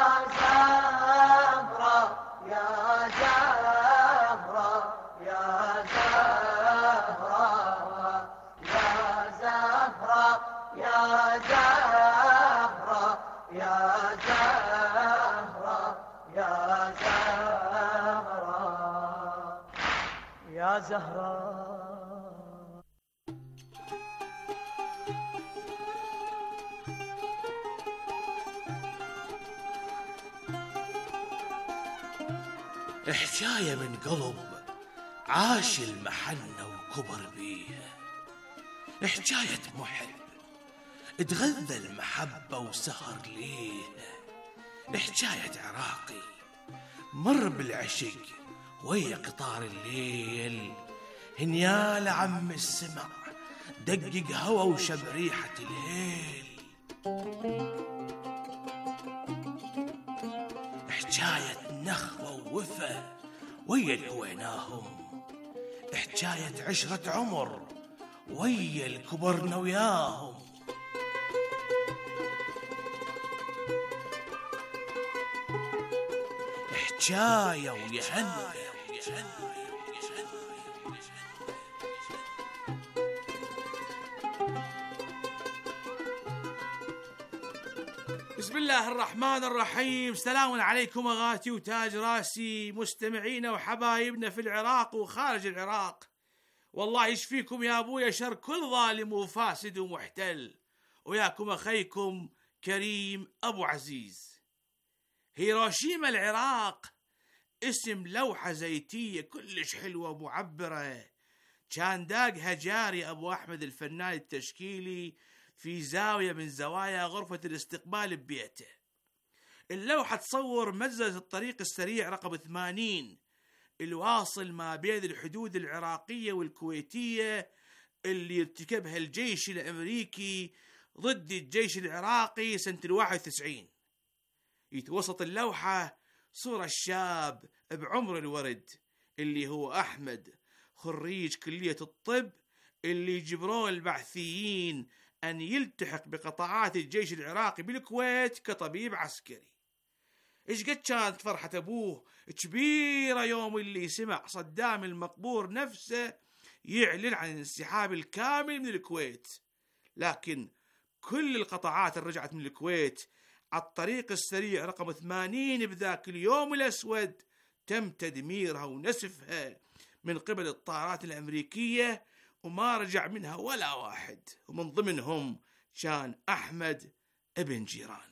زهرة يا زهرة يا زهرة يا زهرة يا زهرة يا زهرة يا زهرة يا زهرة. حكاية من قلب عاش المحنة وكبر بيها، حكاية محب اتغذى المحبة وسهر ليها، حكاية عراقي مر بالعشق ويا قطار الليل، هنيال عم السمع دقق هوا وشم ريحة الهيل، حكاية نخوة ووفا ويا الهويناهم، حكاية عشرة عمر ويا الكبرنا وياهم، حكاية ويهنى. بسم الله الرحمن الرحيم. سلام عليكم أغاتي وتاج راسي، مستمعينا وحبايبنا في العراق وخارج العراق. والله يشفيكم يا أبويا شر كل ظالم وفاسد ومحتل، وياكم أخيكم كريم أبو عزيز. هيروشيما العراق اسم لوحة زيتية كلش حلوة ومعبرة، كان داقها جاري أبو أحمد الفنان التشكيلي في زاوية من زوايا غرفة الاستقبال ببيته. اللوحة تصور مجزرة الطريق السريع رقم ثمانين الواصل ما بين الحدود العراقية والكويتية اللي ارتكبها الجيش الأمريكي ضد الجيش العراقي سنة الواحد وتسعين. يتوسط اللوحة صورة الشاب بعمر الورد اللي هو أحمد، خريج كلية الطب اللي يجبرون البعثيين أن يلتحق بقطاعات الجيش العراقي بالكويت كطبيب عسكري. إيش قد كانت فرحة أبوه كبيرة يوم اللي سمع صدام المقبور نفسه يعلن عن الانسحاب الكامل من الكويت. لكن كل القطاعات اللي رجعت من الكويت على الطريق السريع رقم ثمانين بذاك اليوم الأسود تم تدميرها ونسفها من قبل الطائرات الأمريكية، وما رجع منها ولا واحد، ومن ضمنهم كان أحمد ابن جيران.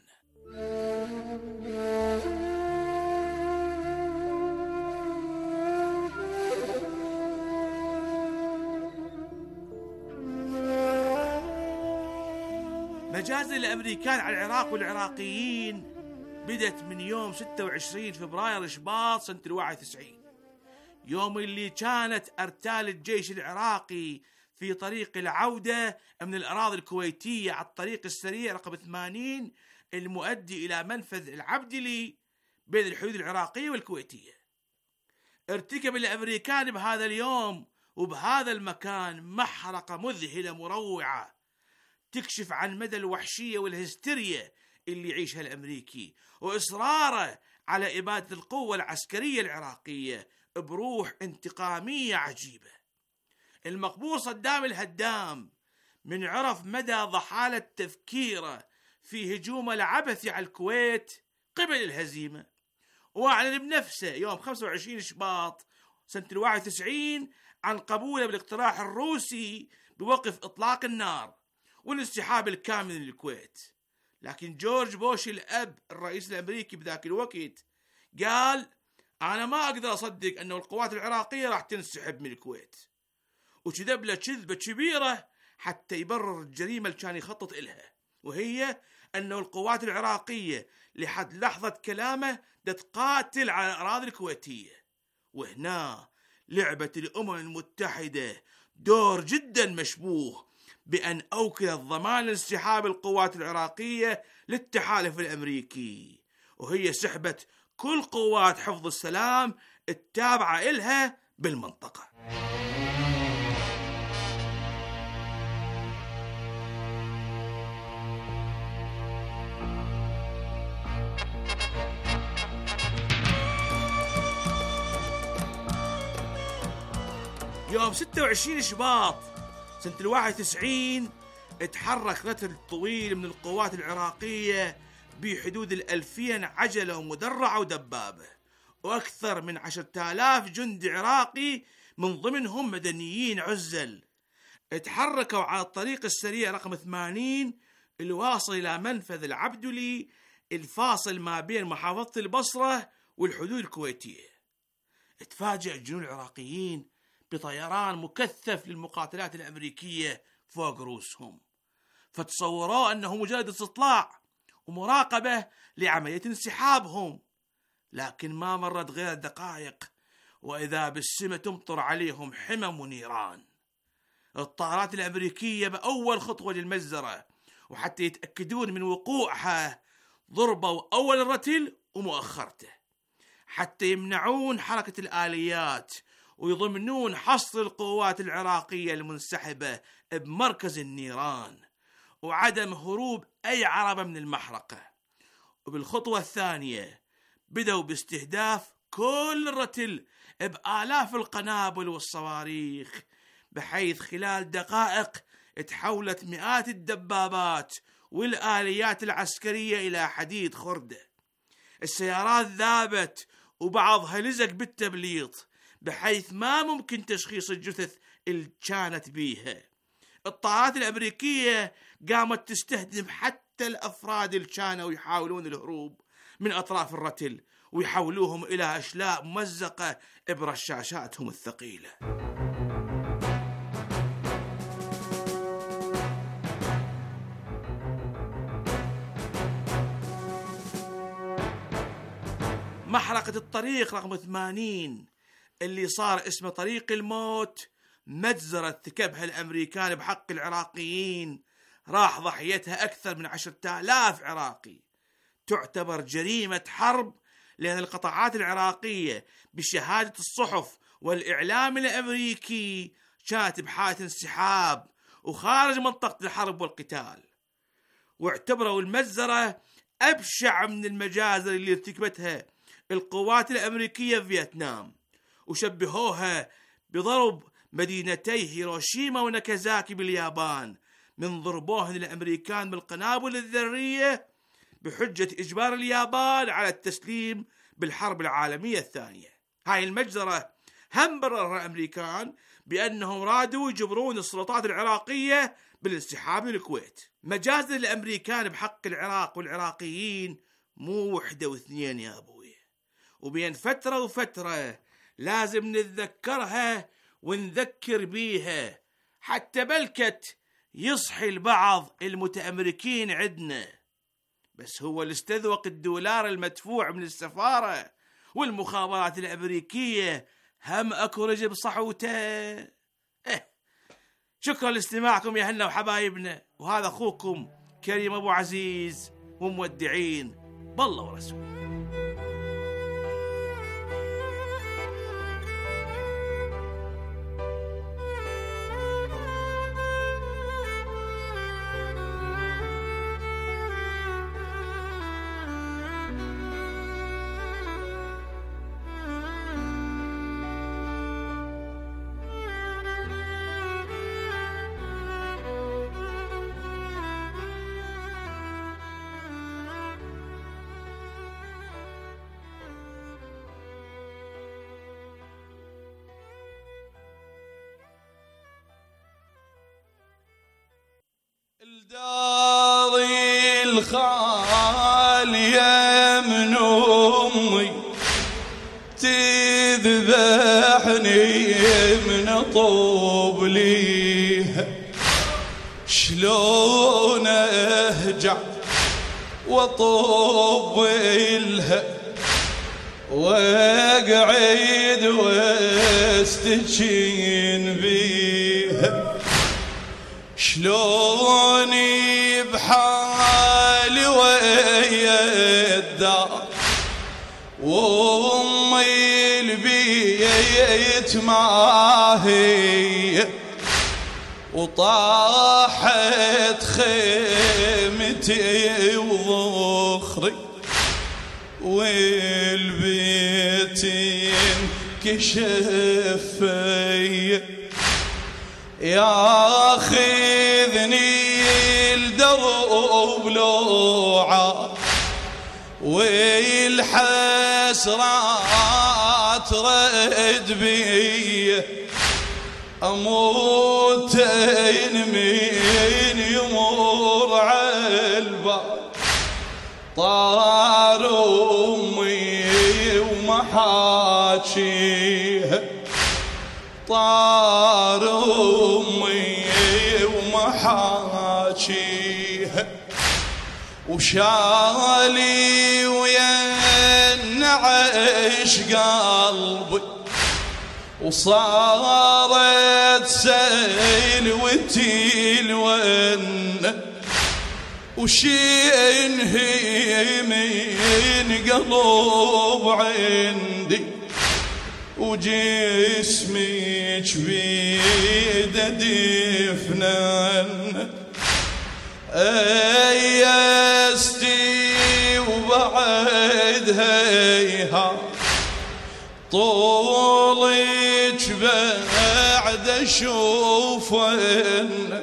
مجازر الأمريكان على العراق والعراقيين بدت من يوم ستة وعشرين فبراير شباط سنة الواحد وتسعين، يوم اللي كانت أرتال الجيش العراقي في طريق العودة من الأراضي الكويتية على الطريق السريع رقم ثمانين المؤدي إلى منفذ العبدلي بين الحدود العراقية والكويتية. ارتكب الأمريكان بهذا اليوم وبهذا المكان محرقة مذهلة مروعة تكشف عن مدى الوحشية والهستيريا اللي يعيشها الأمريكي وإصراره على إبادة القوة العسكرية العراقية بروح انتقامية عجيبة. المقبور صدام الهدام من عرف مدى ضحالة تفكيره في هجومه العبثي على الكويت قبل الهزيمة، وأعلن بنفسه يوم خمسة وعشرين شباط سنة الواحد وتسعين عن قبوله بالاقتراح الروسي بوقف إطلاق النار والانسحاب الكامل من الكويت. لكن جورج بوش الأب الرئيس الأمريكي بذاك الوقت قال أنا ما أقدر أصدق أنه القوات العراقية راح تنسحب من الكويت، وكذب له كذبة كبيرة حتى يبرر الجريمة اللي كان يخطط إلها، وهي أنه القوات العراقية لحد لحظة كلامه تقاتل على الأراضي الكويتية. وهنا لعبت الأمم المتحدة دور جدا مشبوه بأن أوكلت ضمان انسحاب القوات العراقية للتحالف الأمريكي، وهي سحبت كل قوات حفظ السلام التابعة إلها بالمنطقة. يوم ستة وعشرين شباط سنة الواحد وتسعين اتحرك رتل طويل من القوات العراقية بحدود الألفين عجلة ومدرعة ودبابة، وأكثر من عشرة آلاف جندي عراقي من ضمنهم مدنيين عزل. اتحركوا على الطريق السريع رقم ثمانين الواصل إلى منفذ العبدلي الفاصل ما بين محافظة البصرة والحدود الكويتية. اتفاجأ الجنود العراقيين بطيران مكثف للمقاتلات الأمريكية فوق رؤوسهم، فتصوروا أنه مجرد استطلاع ومراقبة لعملية انسحابهم. لكن ما مرت غير دقائق وإذا بالسماء تمطر عليهم حمم ونيران. الطائرات الأمريكية بأول خطوة للمجزرة، وحتى يتأكدون من وقوعها ضربوا أول الرتل ومؤخرته حتى يمنعون حركة الآليات ويضمنون حصر القوات العراقية المنسحبة بمركز النيران وعدم هروب أي عربة من المحرقة. وبالخطوة الثانية بدأوا باستهداف كل الرتل بآلاف القنابل والصواريخ، بحيث خلال دقائق تحولت مئات الدبابات والآليات العسكرية إلى حديد خردة. السيارات ذابت وبعضها لزق بالتبليط بحيث ما ممكن تشخيص الجثث اللي كانت بيها. الطائرات الأمريكية قامت تستهدف حتى الأفراد اللي كانوا يحاولون الهروب من أطراف الرتل ويحولوهم إلى أشلاء ممزقة برشاشاتهم الثقيلة. محرقة الطريق رقم ثمانين اللي صار اسمه طريق الموت مجزرة ارتكبها الأمريكان بحق العراقيين راح ضحيتها أكثر من عشرة آلاف عراقي. تعتبر جريمة حرب لأن القطاعات العراقية بشهادة الصحف والإعلام الأمريكي كانت بحالة انسحاب وخارج منطقة الحرب والقتال، واعتبروا المجزرة أبشع من المجازر اللي ارتكبتها القوات الأمريكية في فيتنام، وشبهوها بضرب مدينتي هيروشيما وناكازاكي باليابان من ضربوهن الأمريكان بالقنابل الذرية بحجة إجبار اليابان على التسليم بالحرب العالمية الثانية. هاي المجزرة هم بررها الأمريكان بأنهم رادوا يجبرون السلطات العراقية بالانسحاب من الكويت. مجازر الأمريكان بحق العراق والعراقيين مو وحدة واثنين يا أبوي، وبين فترة وفترة لازم نتذكرها ونذكر بيها حتى بلكت يصحي البعض المتأمركين عندنا. بس هو اللي استذوق الدولار المدفوع من السفارة والمخابرات الأمريكية هم أكو رجب صحوته. إيه. شكرا لاستماعكم يا هلا وحبايبنا، وهذا أخوكم كريم أبو عزيز ومودعين بالله ورسوله. داري الخالية من أمي تذبحني من طوب ليها، شلون أهجع وطوب إلها واقعد واستجين بيها، شلوني بحالي ويا الدار وامي البيت معاهي وطاحت خيمتي وظخري والبيت انكشف فيا، ياخذني الدرب لوعة والحسرات رد بي، اموت من يمر عالباب طار امي ومحاكيها، طار امي ومحاكيها، وشالي وينعش قلبي وصارت سيلوتي الون، وشينهي من قلب عندي وجسمي جبيد دفنان، ايستي وبعد هيها طولك بعد اشوفن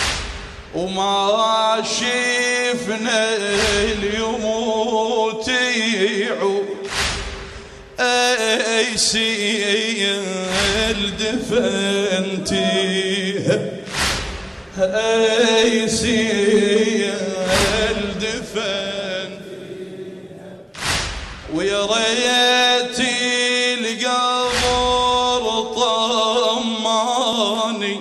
وما شفنا اليوم تيعود، اي سيل دفنتيها، اي سيل دفنتيها، ويا ريتي القبر طماني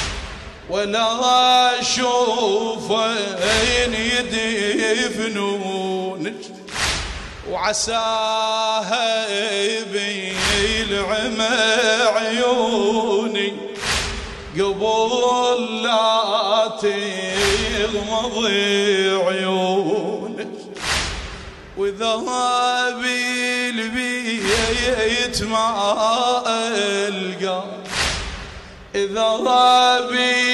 ولا اشوف وين يدفنونك، وعساها بالعمى عيوني قبل لا تغمض عيونك، وذهب البيت ما ألقى، ذهب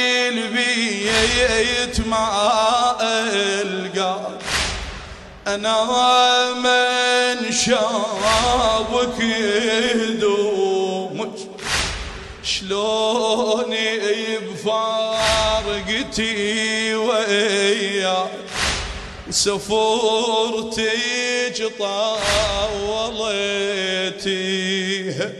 البيت ما ألقى، أنا من شابك هدومك، شلوني بفارقتي وياك سفورتك طاولتيها،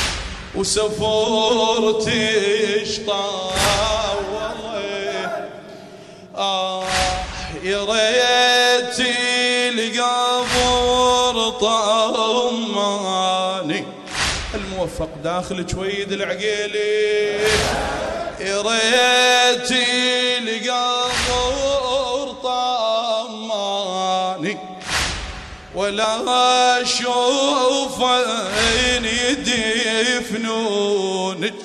وسفورتك طاولتيها، آه يا ريتي القبر طماني، الموفق داخل جويد العقيلي، يا ريتي القبر طماني ولا اشوف وين يدفنونك،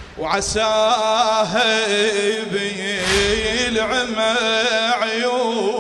وعساها بالعمى عيون